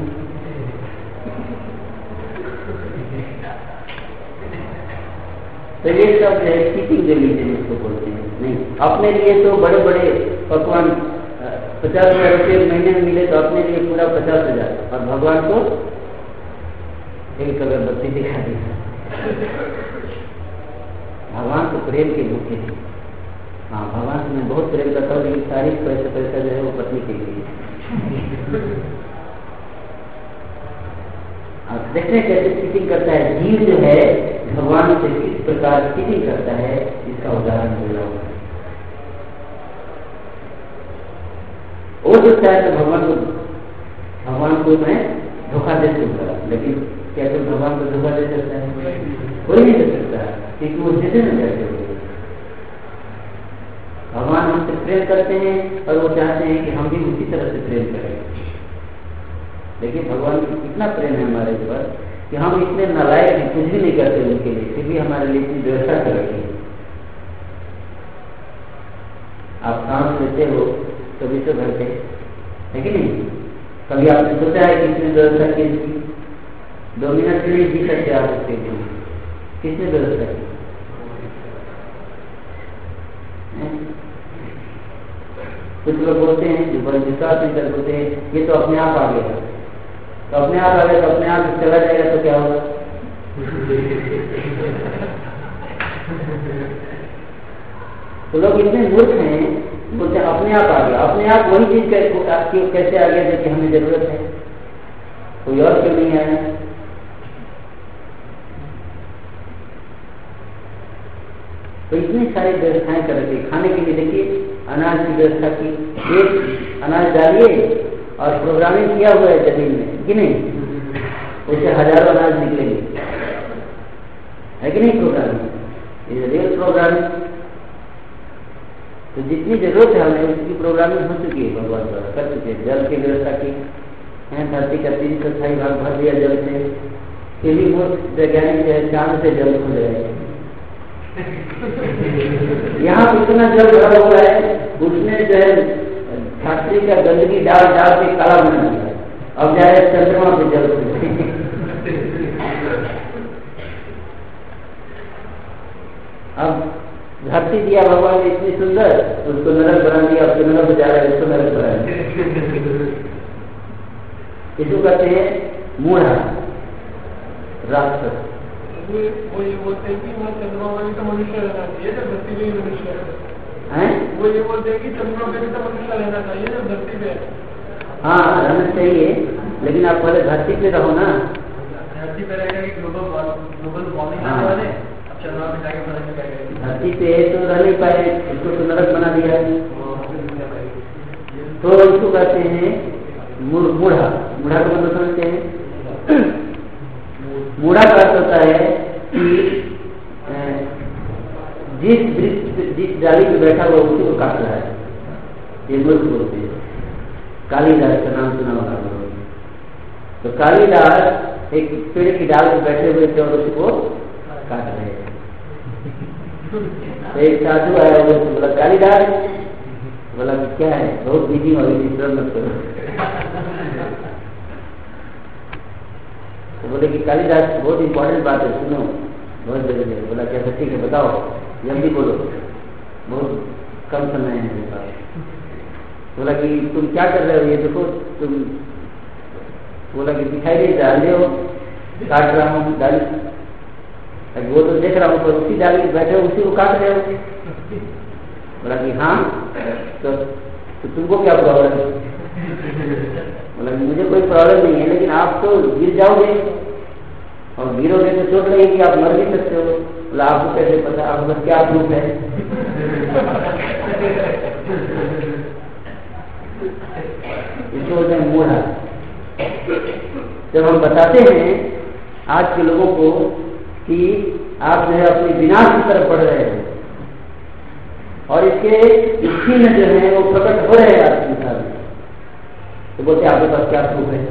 तो ये सब है कीपिंग रिलीजन इसको बोलते हैं। नहीं, अपने लिए तो बड़े बड़े पकवान पचास हजार रुपये महीने में मिले तो अपने लिए पूरा पचास हजार, और भगवान को एक अगरबत्ती दिखा दी। भगवान तो प्रेम के भूखे हैं। हाँ, भगवान से मैं बहुत प्रेम करता हूँ, लेकिन सारी पैसा पैसा जो है वो पत्नी के लिए। आप देखते हैं कैसे चीटिंग करता है जीव जो है, भगवान से किस प्रकार चीटिंग करता है, इसका उदाहरण दे रहा हूँ। वो जो चाहे तो भगवान को भगवान को मैं धोखा दे सकता, लेकिन क्या तो भगवान को धोखा दे सकता है? कोई नहीं दे सकता, क्योंकि वो जिसे में बैठे हुए। भगवान हमसे प्रेम करते हैं और वो चाहते हैं कि हम भी उसी तरह से प्रेम करें, लेकिन भगवान की इतना प्रेम है हमारे ऊपर कि हम इतने नालायक हैं, कुछ भी नहीं करते उनके लिए, फिर भी हमारे लिए इतनी व्यवस्था कर रखी है। आप सांस लेते हो चौबीसों घंटे, है कि नहीं? कभी आपने सोचा है कि किसने व्यवस्था की इसकी? दो मिनट के लिए जी सकते आप उसके लिए, किसने व्यवस्था की? कुछ लोग बोलते हैं जो बड़े विश्वास नहीं कर बोलते हैं ये तो अपने आप आ गया, तो अपने आप आ गया तो अपने आप चला जाएगा तो क्या होगा? तो लोग इतने मूर्ख हैं, बोलते अपने आप आ गया। अपने आप वही चीज कैसे आ गया जबकि हमें जरूरत है, कोई और क्यों नहीं आया? तो इतनी सारी व्यवस्थाएं कर रखी। खाने के लिए देखिए अनाज की व्यवस्था की, एक अनाज डालिए और प्रोग्रामिंग किया हुआ है जमीन में, कि नहीं? उससे हजारों अनाज निकलेंगे, है कि नहीं? Programming is real programming. तो जितनी जरूरत है हमें उसकी प्रोग्रामिंग हो चुकी है, भगवान द्वारा कर चुके हैं। जल की व्यवस्था की है, धरती का तीन सौ अठाई भाग भर दिया जल से, फिर भी बहुत वैज्ञानिक जो है चांद से जल खुल रहे हैं। यहाँ इतना जल भरा हुआ है, उसने जो है फैक्ट्री का गंदगी डाल डाल के काला बना दिया, अब जाए चंद्रमा पे जल खुल। अब धरती दिया भगवान ने इतनी सुंदर, उसको नरक बना दिया, उसको नरक बजा रहा है, उसको नरक बना दिया। इसको कहते हैं मूढ़ा राक्षस। वो ये बोलते हैं कि वहाँ चंद्रमा में भी तो मनुष्य रहना चाहिए जब धरती पे भी मनुष्य है। वो ये बोलते हैं कि चंद्रमा पे भी तो मनुष्य रहना चाहिए जब धरती पे। हाँ, रहना चाहिए, लेकिन आप पहले धरती पे रहो ना। धरती पे रहेगा कि ग्लोबल ग्लोबल वार्मिंग आने वाले, अब चंद्रमा पे जाके पता क्या करेंगे। धरती पे तो रह नहीं पाए, इसको तो नरक बना दिया है। तो इसको कहते हैं मूढ़ा। मूढ़ा को मतलब समझते हैं? मूढ़ा का अर्थ होता है कि जिस वृक्ष जिस डाली पे बैठा हुआ उसी को काट रहा है, ये मूर्ख बोलते हैं। कालीदास का नाम सुना होगा। तो कालीदास एक पेड़ की डाल पे बैठे हुए थे और उसको काट रहे थे। तो एक साधु आया, वो बोला कालीदास, बोला कि क्या है, बहुत बिजी हो गई, डिस्टर्ब मत करो। तो बोले कि कालीदास बहुत इंपॉर्टेंट बात है, सुनो, बहुत जरूरी है। बोला क्या? ठीक है बताओ, जल्दी बोलो, बहुत कम समय है मेरे पास। बोला कि तुम क्या कर रहे हो, ये देखो तुम। बोला कि दिखाई नहीं दे रहा हो, काट रहा हूँ डाली। वो तो देख रहा हूँ, पर उसी डाली में बैठे हो, उसी को काट रहे हो। बोला कि हाँ, तो, तो तुमको क्या प्रॉब्लम है? बोला मुझे कोई प्रॉब्लम नहीं है, लेकिन आप तो गिर जाओगे। और गिरोगे तो चोट लगेगी, आप मर भी सकते हो। बोला आपको कैसे पता, आपके पास क्या प्रूफ है? इसको बोलते हैं मूढ़ा। जब हम बताते हैं आज के लोगों को कि आप जो है अपने विनाश की तरफ बढ़ रहे हैं और इसके चिन्ह जो है वो प्रकट हो रहे हैं आज संसार में, तो बोलते हैं आपके पास क्या प्रूफ है?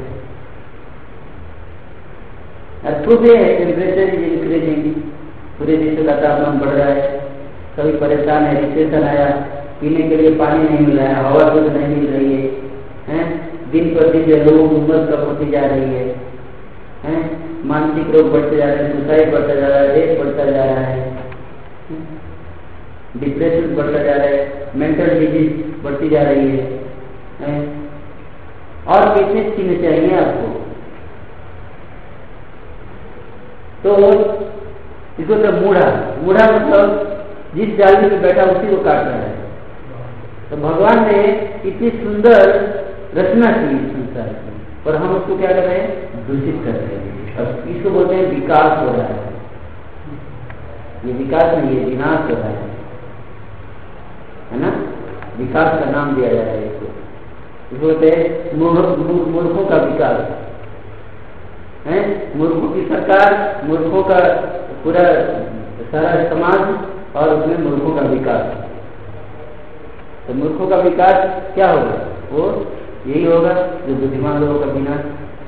प्रूफ ये है टेम्परेचर इज इंक्रीजिंग, पूरे विश्व का तापमान बढ़ रहा है, सभी परेशान है, रिसेशन आया, पीने के लिए पानी नहीं मिल रहा है, हवा शुद्ध नहीं मिल रही है, हैं? दिन पर दिन जो लोगों की उम्र कम होती जा रही है, हैं? मानसिक रोग बढ़ते जा रहे हैं, सुसाइड बढ़ता जा रहा है, रेप बढ़ता जा रहा है, डिप्रेशन बढ़ता जा रहा है, मेंटल डिजीज बढ़ती जा रही है, हैं? और कितने चिन्ह चाहिए आपको? तो इसको तो मूढ़ा, मूढ़ा मतलब जिस जाली में बैठा उसी को काट रहा है। तो भगवान ने इतनी सुंदर रचना की इस संसार की, पर हम उसको क्या कर रहे हैं? दूषित कर रहे हैं। और इसको बोलते हैं विकास हो रहा है। ये विकास नहीं है, विनाश हो रहा है, है ना? विकास का नाम दिया जा रहा है इसको। इसको बोलते हैं मूर्खों का विकास है, मूर्खों की सरकार, मूर्खों का पूरा सारा समाज और उसमें मूर्खों का विकास। तो मूर्खों का विकास क्या होगा? वो यही होगा जो बुद्धिमान लोगों का विनाश।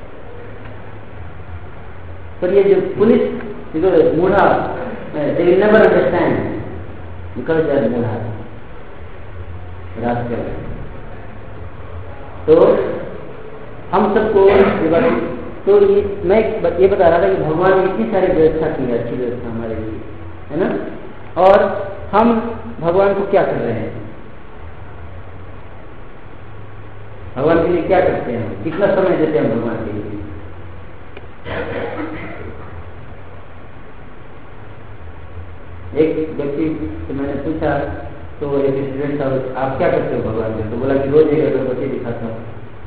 पर ये जो पुलिस मूढ़ा, they will never understand because they are मूढ़ा, रास्कल। तो हम सबको तो ये मैं ये बता रहा था कि भगवान ने इतनी सारी व्यवस्था की है, अच्छी व्यवस्था हमारे लिए, है ना? और हम भगवान को क्या कर रहे हैं? भगवान के लिए क्या करते हैं? कितना समय देते हैं भगवान के लिए? एक व्यक्ति से मैंने पूछा, तो एक स्टूडेंट था, आप क्या करते हो भगवान के? तो बोला कि रोज एक अगरबत्ती दिखाता हूँ।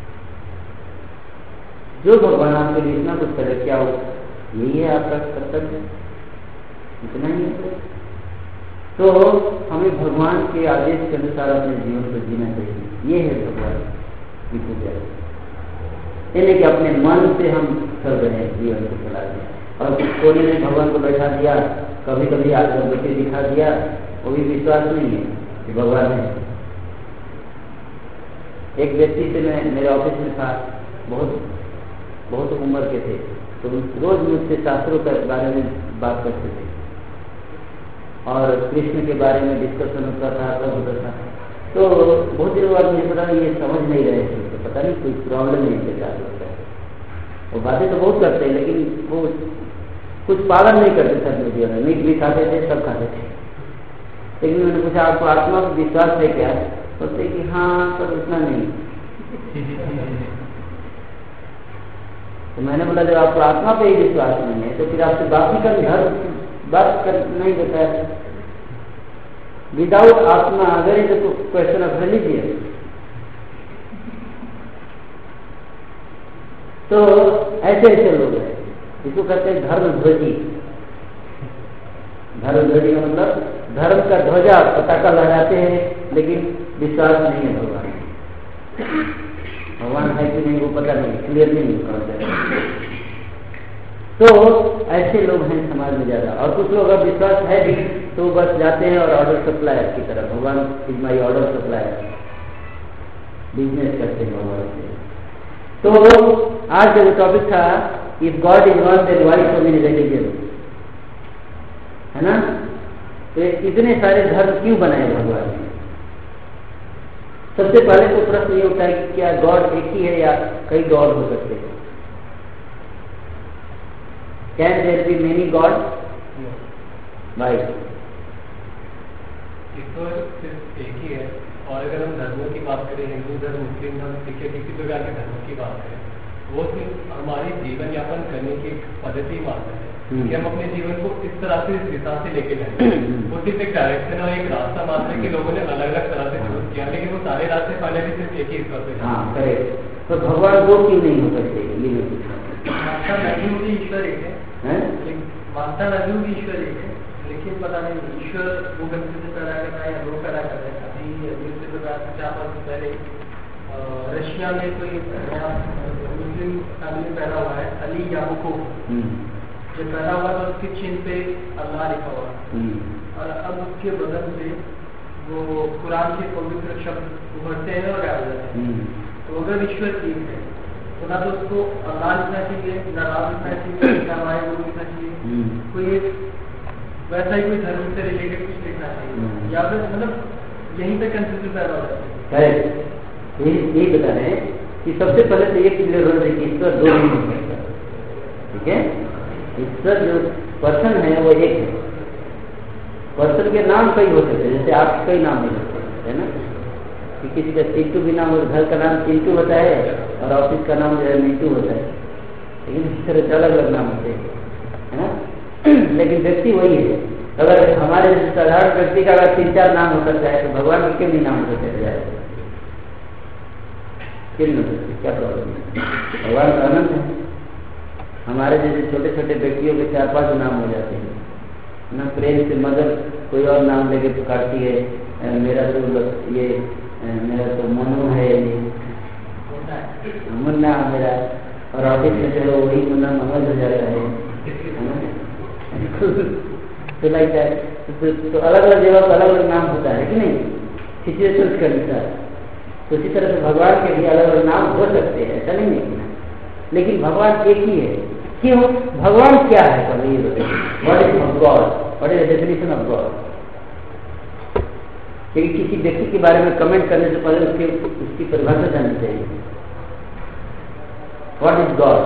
जो भगवान आपके लिए इतना कुछ करे, क्या हो, यही है आपका कर्तव्य, इतना ही है। तो हमें भगवान के आदेश के अनुसार अपने जीवन को जीना चाहिए। ये है भगवान की पूजा, यानी कि अपने मन से हम चल रहे हैं, जीवन को चला रहे हैं। और कोने में भगवान को बैठा दिया, कभी कभी अगरबत्ती दिखा दिया, वो भी विश्वास नहीं है कि भगवान है। एक व्यक्ति से मैं मेरे ऑफिस में था, बहुत बहुत उम्र के थे, तो रोज मुझसे शास्त्रों के बारे में बात करते थे और कृष्ण के बारे में डिस्कशन होता था, सब होता था। तो बहुत दिनों बाद मुझे पता ये समझ नहीं रहे थे, तो पता नहीं कोई प्रॉब्लम नहीं इनके साथ होता है। वो बातें तो बहुत करते हैं, लेकिन वो कुछ पालन नहीं करते थे अपने जीवन में। मीट भी खाते थे, सब खाते थे। लेकिन मैंने पूछा आपको आत्मा पर विश्वास है क्या? बोलते कि हाँ, पर उतना नहीं। तो मैंने बोला जब आपको आत्मा पे ही विश्वास नहीं है, तो फिर आपसे बाकी का घर बात कर नहीं देता है। विदाउट आत्मा अगर इज तो क्वेश्चन ऑफ रिलीजियन। तो ऐसे ऐसे लोग हैं, इसको कहते हैं धर्म ध्वजी। धर्म ध्वजी का मतलब धर्म का ध्वजा पताका लहराते हैं, लेकिन विश्वास नहीं है भगवान। भगवान है कि नहीं वो पता नहीं, क्लियर नहीं है। तो ऐसे लोग हैं समाज में ज्यादा। और कुछ लोग अब विश्वास है भी तो बस जाते हैं और ऑर्डर सप्लायर की तरह, भगवान is my order supplier, business करते हैं भगवान से। तो आज जो टॉपिक था, if God is one then why so many religion, है ना? तो इतने सारे धर्म क्यों बनाए भगवान ने? सबसे पहले तो प्रश्न ये उठा है कि क्या गॉड एक ही है या कई गॉड हो सकते हैं? Can there be many God? भाई ईश्वर सिर्फ एक ही है। और अगर हम धर्मों की बात करें, हिंदू धर्म, मुस्लिम धर्म, सिख, किसी प्रकार के धर्मों की बात करें, वो सिर्फ हमारी जीवन यापन करने की एक पद्धति मात्र है कि हम अपने जीवन को इस तरह से, इस दिशा से लेके जाएंगे। वो सिर्फ एक डायरेक्शन और एक रास्ता मात्र है कि लोगों ने अलग अलग तरह से चूज किया, लेकिन वो सारे रास्ते फाइनली सिर्फ एक ही ईश्वर पे। हाँ करेक्ट। तो भगवान वो क्यों नहीं हो सकते? ये मानता नहीं हूँ कि ईश्वर एक है, हैं? मानता नहीं हूँ कि ईश्वर एक है, लेकिन पता नहीं ईश्वर वो गलती से पैदा कर रहा है या वो पैदा कर रहा है। अभी अभी से तो चार पाँच दिन पहले रशिया में कोई मुस्लिम फैमिली में पैदा हुआ है, अली याकूब। जब पैदा हुआ तो उसके चिन्ह पे अल्लाह लिखा हुआ, और अब उसके बदन से वो कुरान के पवित्र शब्द उभरते हैं और गायब हो जाते हैं। तो अगर ईश्वर एक है तो ना तो उसको अल्लाह लिखना चाहिए, ना राम लिखना चाहिए, ना माया गुरु लिखना चाहिए, कोई एक वैसा ही कोई धर्म से रिलेटेड कुछ लिखना चाहिए, या फिर मतलब यहीं पे कंफ्यूजन पैदा हो जाता है। यही बता रहे हैं कि सबसे पहले तो ये क्लियर होना चाहिए कि ईश्वर दो नहीं हो सकता, ठीक है? ईश्वर जो पर्सन है वो एक है। पर्सन के नाम कई हो सकते हैं, जैसे आप कई नाम हो सकते हैं, है ना? कि किसी का चिंटू भी नाम हो, घर का नाम चिंटू होता है और ऑफिस का नाम जो है मिंटू होता है, लेकिन इस तरह से अलग अलग नाम होते हैं, है ना? लेकिन व्यक्ति वही है। अगर हमारे साधारण व्यक्ति का अगर तीन चार नाम हो सकता है तो भगवान के क्यों नहीं नाम हो सकते जाए? क्यों नहीं हो सकते? क्या प्रॉब्लम है? भगवान का अनंत है। हमारे जैसे छोटे छोटे व्यक्तियों के चार पांच नाम हो जाते हैं ना। प्रेम से मदर कोई और नाम लेके पुकारती है, मेरा तो ये मेरा तो मनु है, ये मुन्ना मेरा, और ऑफिस में चलो वही मुन्ना मंगल हो जाता है तो लाइक दैट। तो अलग अलग जगह पर अलग अलग नाम होता है कि नहीं, सिचुएशन के अनुसार। तो इसी तरह से भगवान के भी अलग अलग नाम हो सकते हैं, ऐसा नहीं है, लेकिन भगवान एक ही है। क्यों? भगवान क्या है? पहले ये बताइए, what is God, what is the definition of God? क्योंकि किसी व्यक्ति के बारे में कमेंट करने से पहले उसके उसकी परिभाषा जाननी चाहिए। What is God?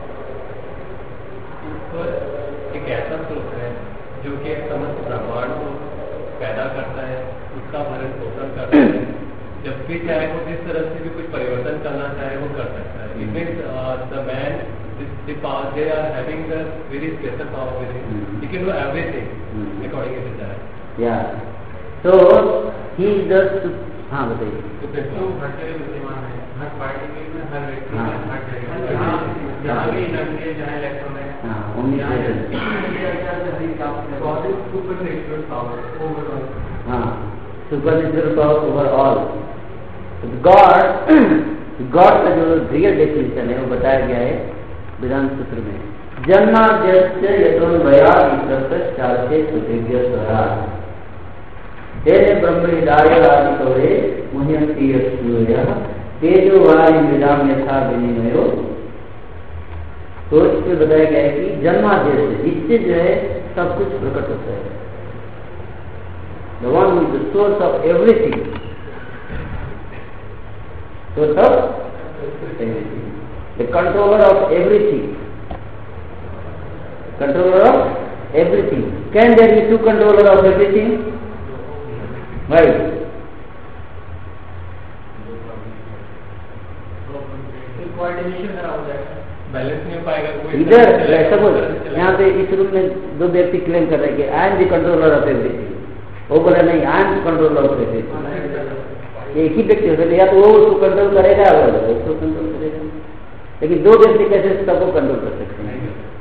एक ऐसा स्रोत है जो कि समस्त ब्रह्मांड को पैदा करता है, उसका भरण पोषण करता है, जब भी चाहे वो जिस तरह से भी कुछ परिवर्तन करना चाहे वो कर सकता है। It means the man the power, they are having the very special power with him. Mm. He can do everything mm. according to his desire. Yeah. So he does. हाँ बताइए। तो वस्तु हर जगह विद्यमान है, हर पार्टिकल में, हर व्यक्ति में, हर जगह जहाँ भी एनर्जी है, जहाँ इलेक्ट्रॉन है, हाँ omnipresent. God is supernatural power over all. हाँ, supernatural power over all. God, God का जो रियल डेफिनेशन है वो बताया गया है वेदांत सूत्र में। जन्माद्यस्य यतोन्वया ईश्वर चालते सुदिव्य स्वराट तेरे ब्रह्मनिदाय आदितोरे मुह्यन्ति यस्सूर्यः तेजो वारि मृदाम यथा विनिमयो। तो इसमें बताया गया है कि जन्माद्यस्य, इससे जो है सब कुछ प्रकट होता है। The one who is the source of everything, source of everything, the controller of everything, controller of everything. Can there be two controller of everything? Why? Coordination खराब हो जाएगा, बैलेंस नहीं हो पाएगा। कोई इधर ऐसा बोल, यहाँ पे इस रूम में दो व्यक्ति क्लेम कर रहे हैं कि I am the controller of everything, वो बोला नहीं I am controller of everything. एक ही व्यक्ति हो सकता, या तो वो उसको कंट्रोल करेगा और वो उसको कंट्रोल करेगा, लेकिन दो व्यक्ति कैसे सबको कंट्रोल कर सकते हैं?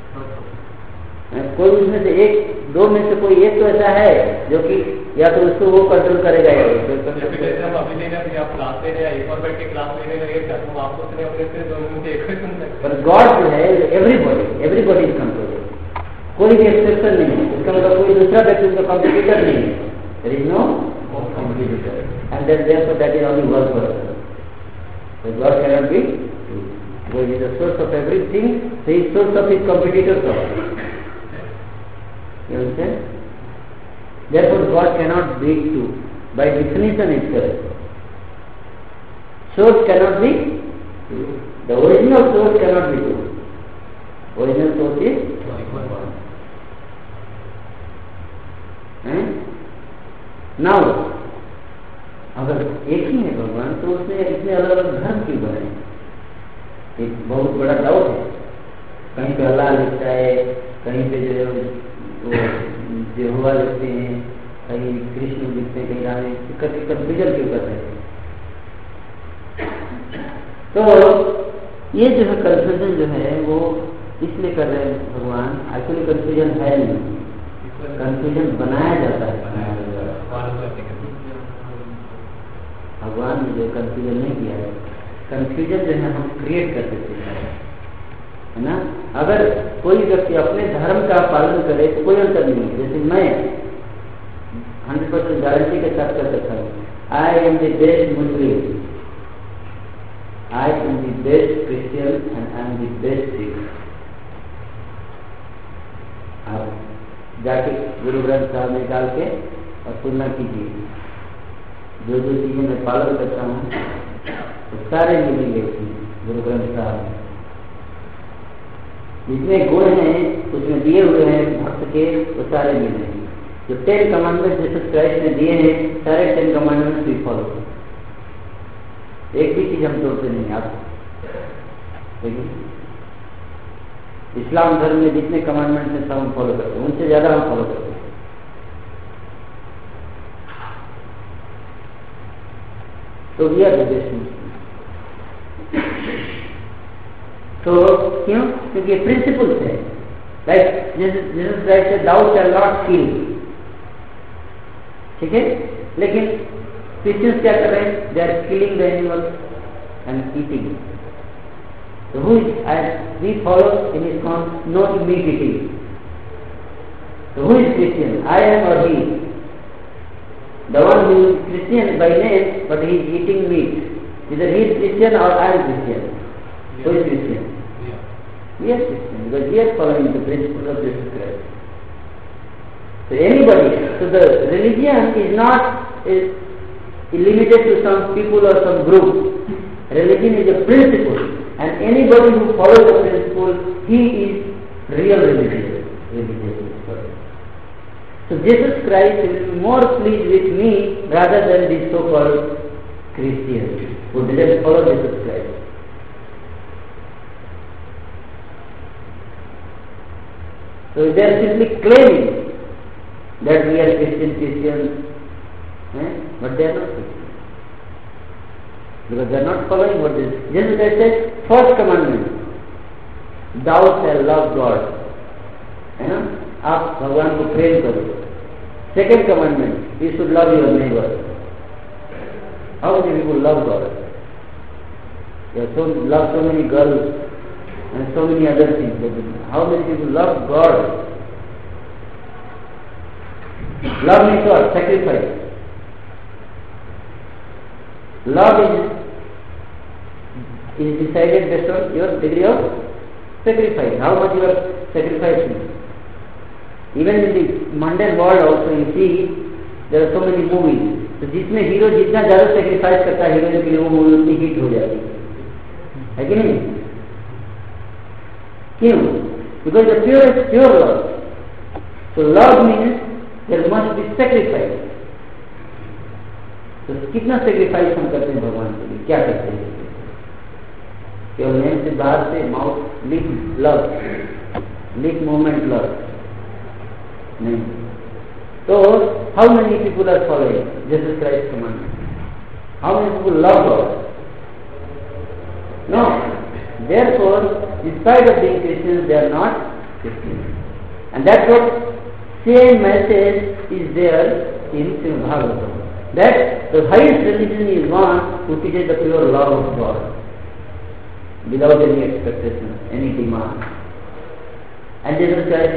कोई उसमें से एक, दो में से कोई एक तो ऐसा है जो कि या तो उसको वो कंट्रोल करेगा या उसको कंट्रोल करेगा। हम अभी लेना कि आप क्लास ले रहे हैं, एक और बैठ के क्लास लेने लगेगा, तो आपको सुने अपने से दोनों में से एक ही सुन सकते। पर गॉड जो है एवरीबॉडी, एवरीबॉडी इज कंट्रोल, कोई भी एक्सेप्शन नहीं है। इसका मतलब कोई दूसरा व्यक्ति उसका कॉम्पिटिटर नहीं है, there is no competitor, and that therefore that is only one person. So God cannot be, God is the source of everything, so he is source of his competitors also. You understand? Therefore God cannot be two, by definition itself. Source cannot be two. The original source cannot be two. Original source is one. Hmm? Now, अगर एक ही है भगवान तो उसने इतने अलग अलग धर्म क्यों बनाए? एक बहुत बड़ा डाउट है। कहीं पे अल्लाह लिखता है, कहीं पे जो वो यहोवा लिखते हैं, कहीं कृष्ण लिखते हैं, कहीं राम, कंफ्यूजन क्यों करते हैं? तो ये जो है कंफ्यूजन जो है वो इसलिए कर रहे हैं भगवान, एक्चुअली कंफ्यूजन है नहीं, कंफ्यूजन बनाया जाता है। भगवान ने जो कंफ्यूजन नहीं किया है, कंफ्यूजन जो है हम क्रिएट कर देते हैं, है ना। अगर कोई व्यक्ति अपने धर्म का पालन करे तो कोई अंतर नहीं है। जैसे मैं हंड्रेड परसेंट गारंटी के साथ कर सकता हूँ, I am the best Muslim, I am the best Christian and I am the best Sikh. आप जाके गुरु ग्रंथ साहब निकाल के और तुलना कीजिए, जो जो चीजें मैं पालन करता हूँ तो सारे मिलेंगे उसमें गुरु ग्रंथ साहब में। जितने गुण हैं उसमें दिए हुए हैं भक्त के, वो सारे मिलेंगे। जो टेन कमांडमेंट्स जीसस क्राइस्ट ने दिए हैं, सारे टेन कमांडमेंट्स भी फॉलो। एक भी चीज हम तोड़ते नहीं। आप देखिए इस्लाम धर्म में जितने कमांडमेंट्स हैं सब हम फॉलो करते हैं, उनसे ज्यादा हम फॉलो करते हैं। तो वी आर द बेस्ट। तो क्यों? क्योंकि ये प्रिंसिपल्स है। लाइक जीसस क्राइस्ट से दाउ शैल नॉट किल, ठीक है। लेकिन क्रिश्चियंस क्या कर रहे हैं? They are killing the animal and eating. So who is, as we follow in ISKCON, no meat eating. So who is Christian? I am or he? The one who is Christian by name, but he is eating meat. Either he is Christian or I am Christian. Yeah. Who is Christian? Yeah. We are Christian because we are following the principles of Jesus Christ. So anybody, so the religion is not is limited to some people or some group. Religion is a principle. And anybody who follows the principle, he is real religious. religious so Jesus Christ will be more pleased with me rather than these so-called Christians who didn't follow Jesus Christ. So they are simply claiming that we are Christian Christians, eh? but they are not Christians. Because they are not following what this. Jesus Christ said, first commandment, thou shalt love God. है ना, आप भगवान को प्रेम करो। Second commandment, you should love your neighbor. How many people love God? They so love so many girls and so many other things. How many people love God? Love means what? Sacrifice. Love is, is decided based on your degree of sacrifice. How much you are sacrificing. Even in the mundane world also you see there are so many movies. तो जिसमें hero जितना ज्यादा sacrifice करता है heroine के लिए वो movie उतनी हिट हो जाती है, है कि नहीं? क्यों? Because the pure is pure love. So love means there must be sacrifice. तो कितना सेक्रीफाइस हम करते हैं भगवान के लिए? क्या करते हैं? केवल नेम से बाहर से mouth lip love, lip movement love नहीं। तो how many people are following Jesus Christ commandment? How many people love God? No. Therefore, in spite of being Christians, they are not Christians. And that's what same message is there in Srimad Bhagavatam. That the highest religion is one who teaches the pure love of God without any expectation, any demand. And Jesus Christ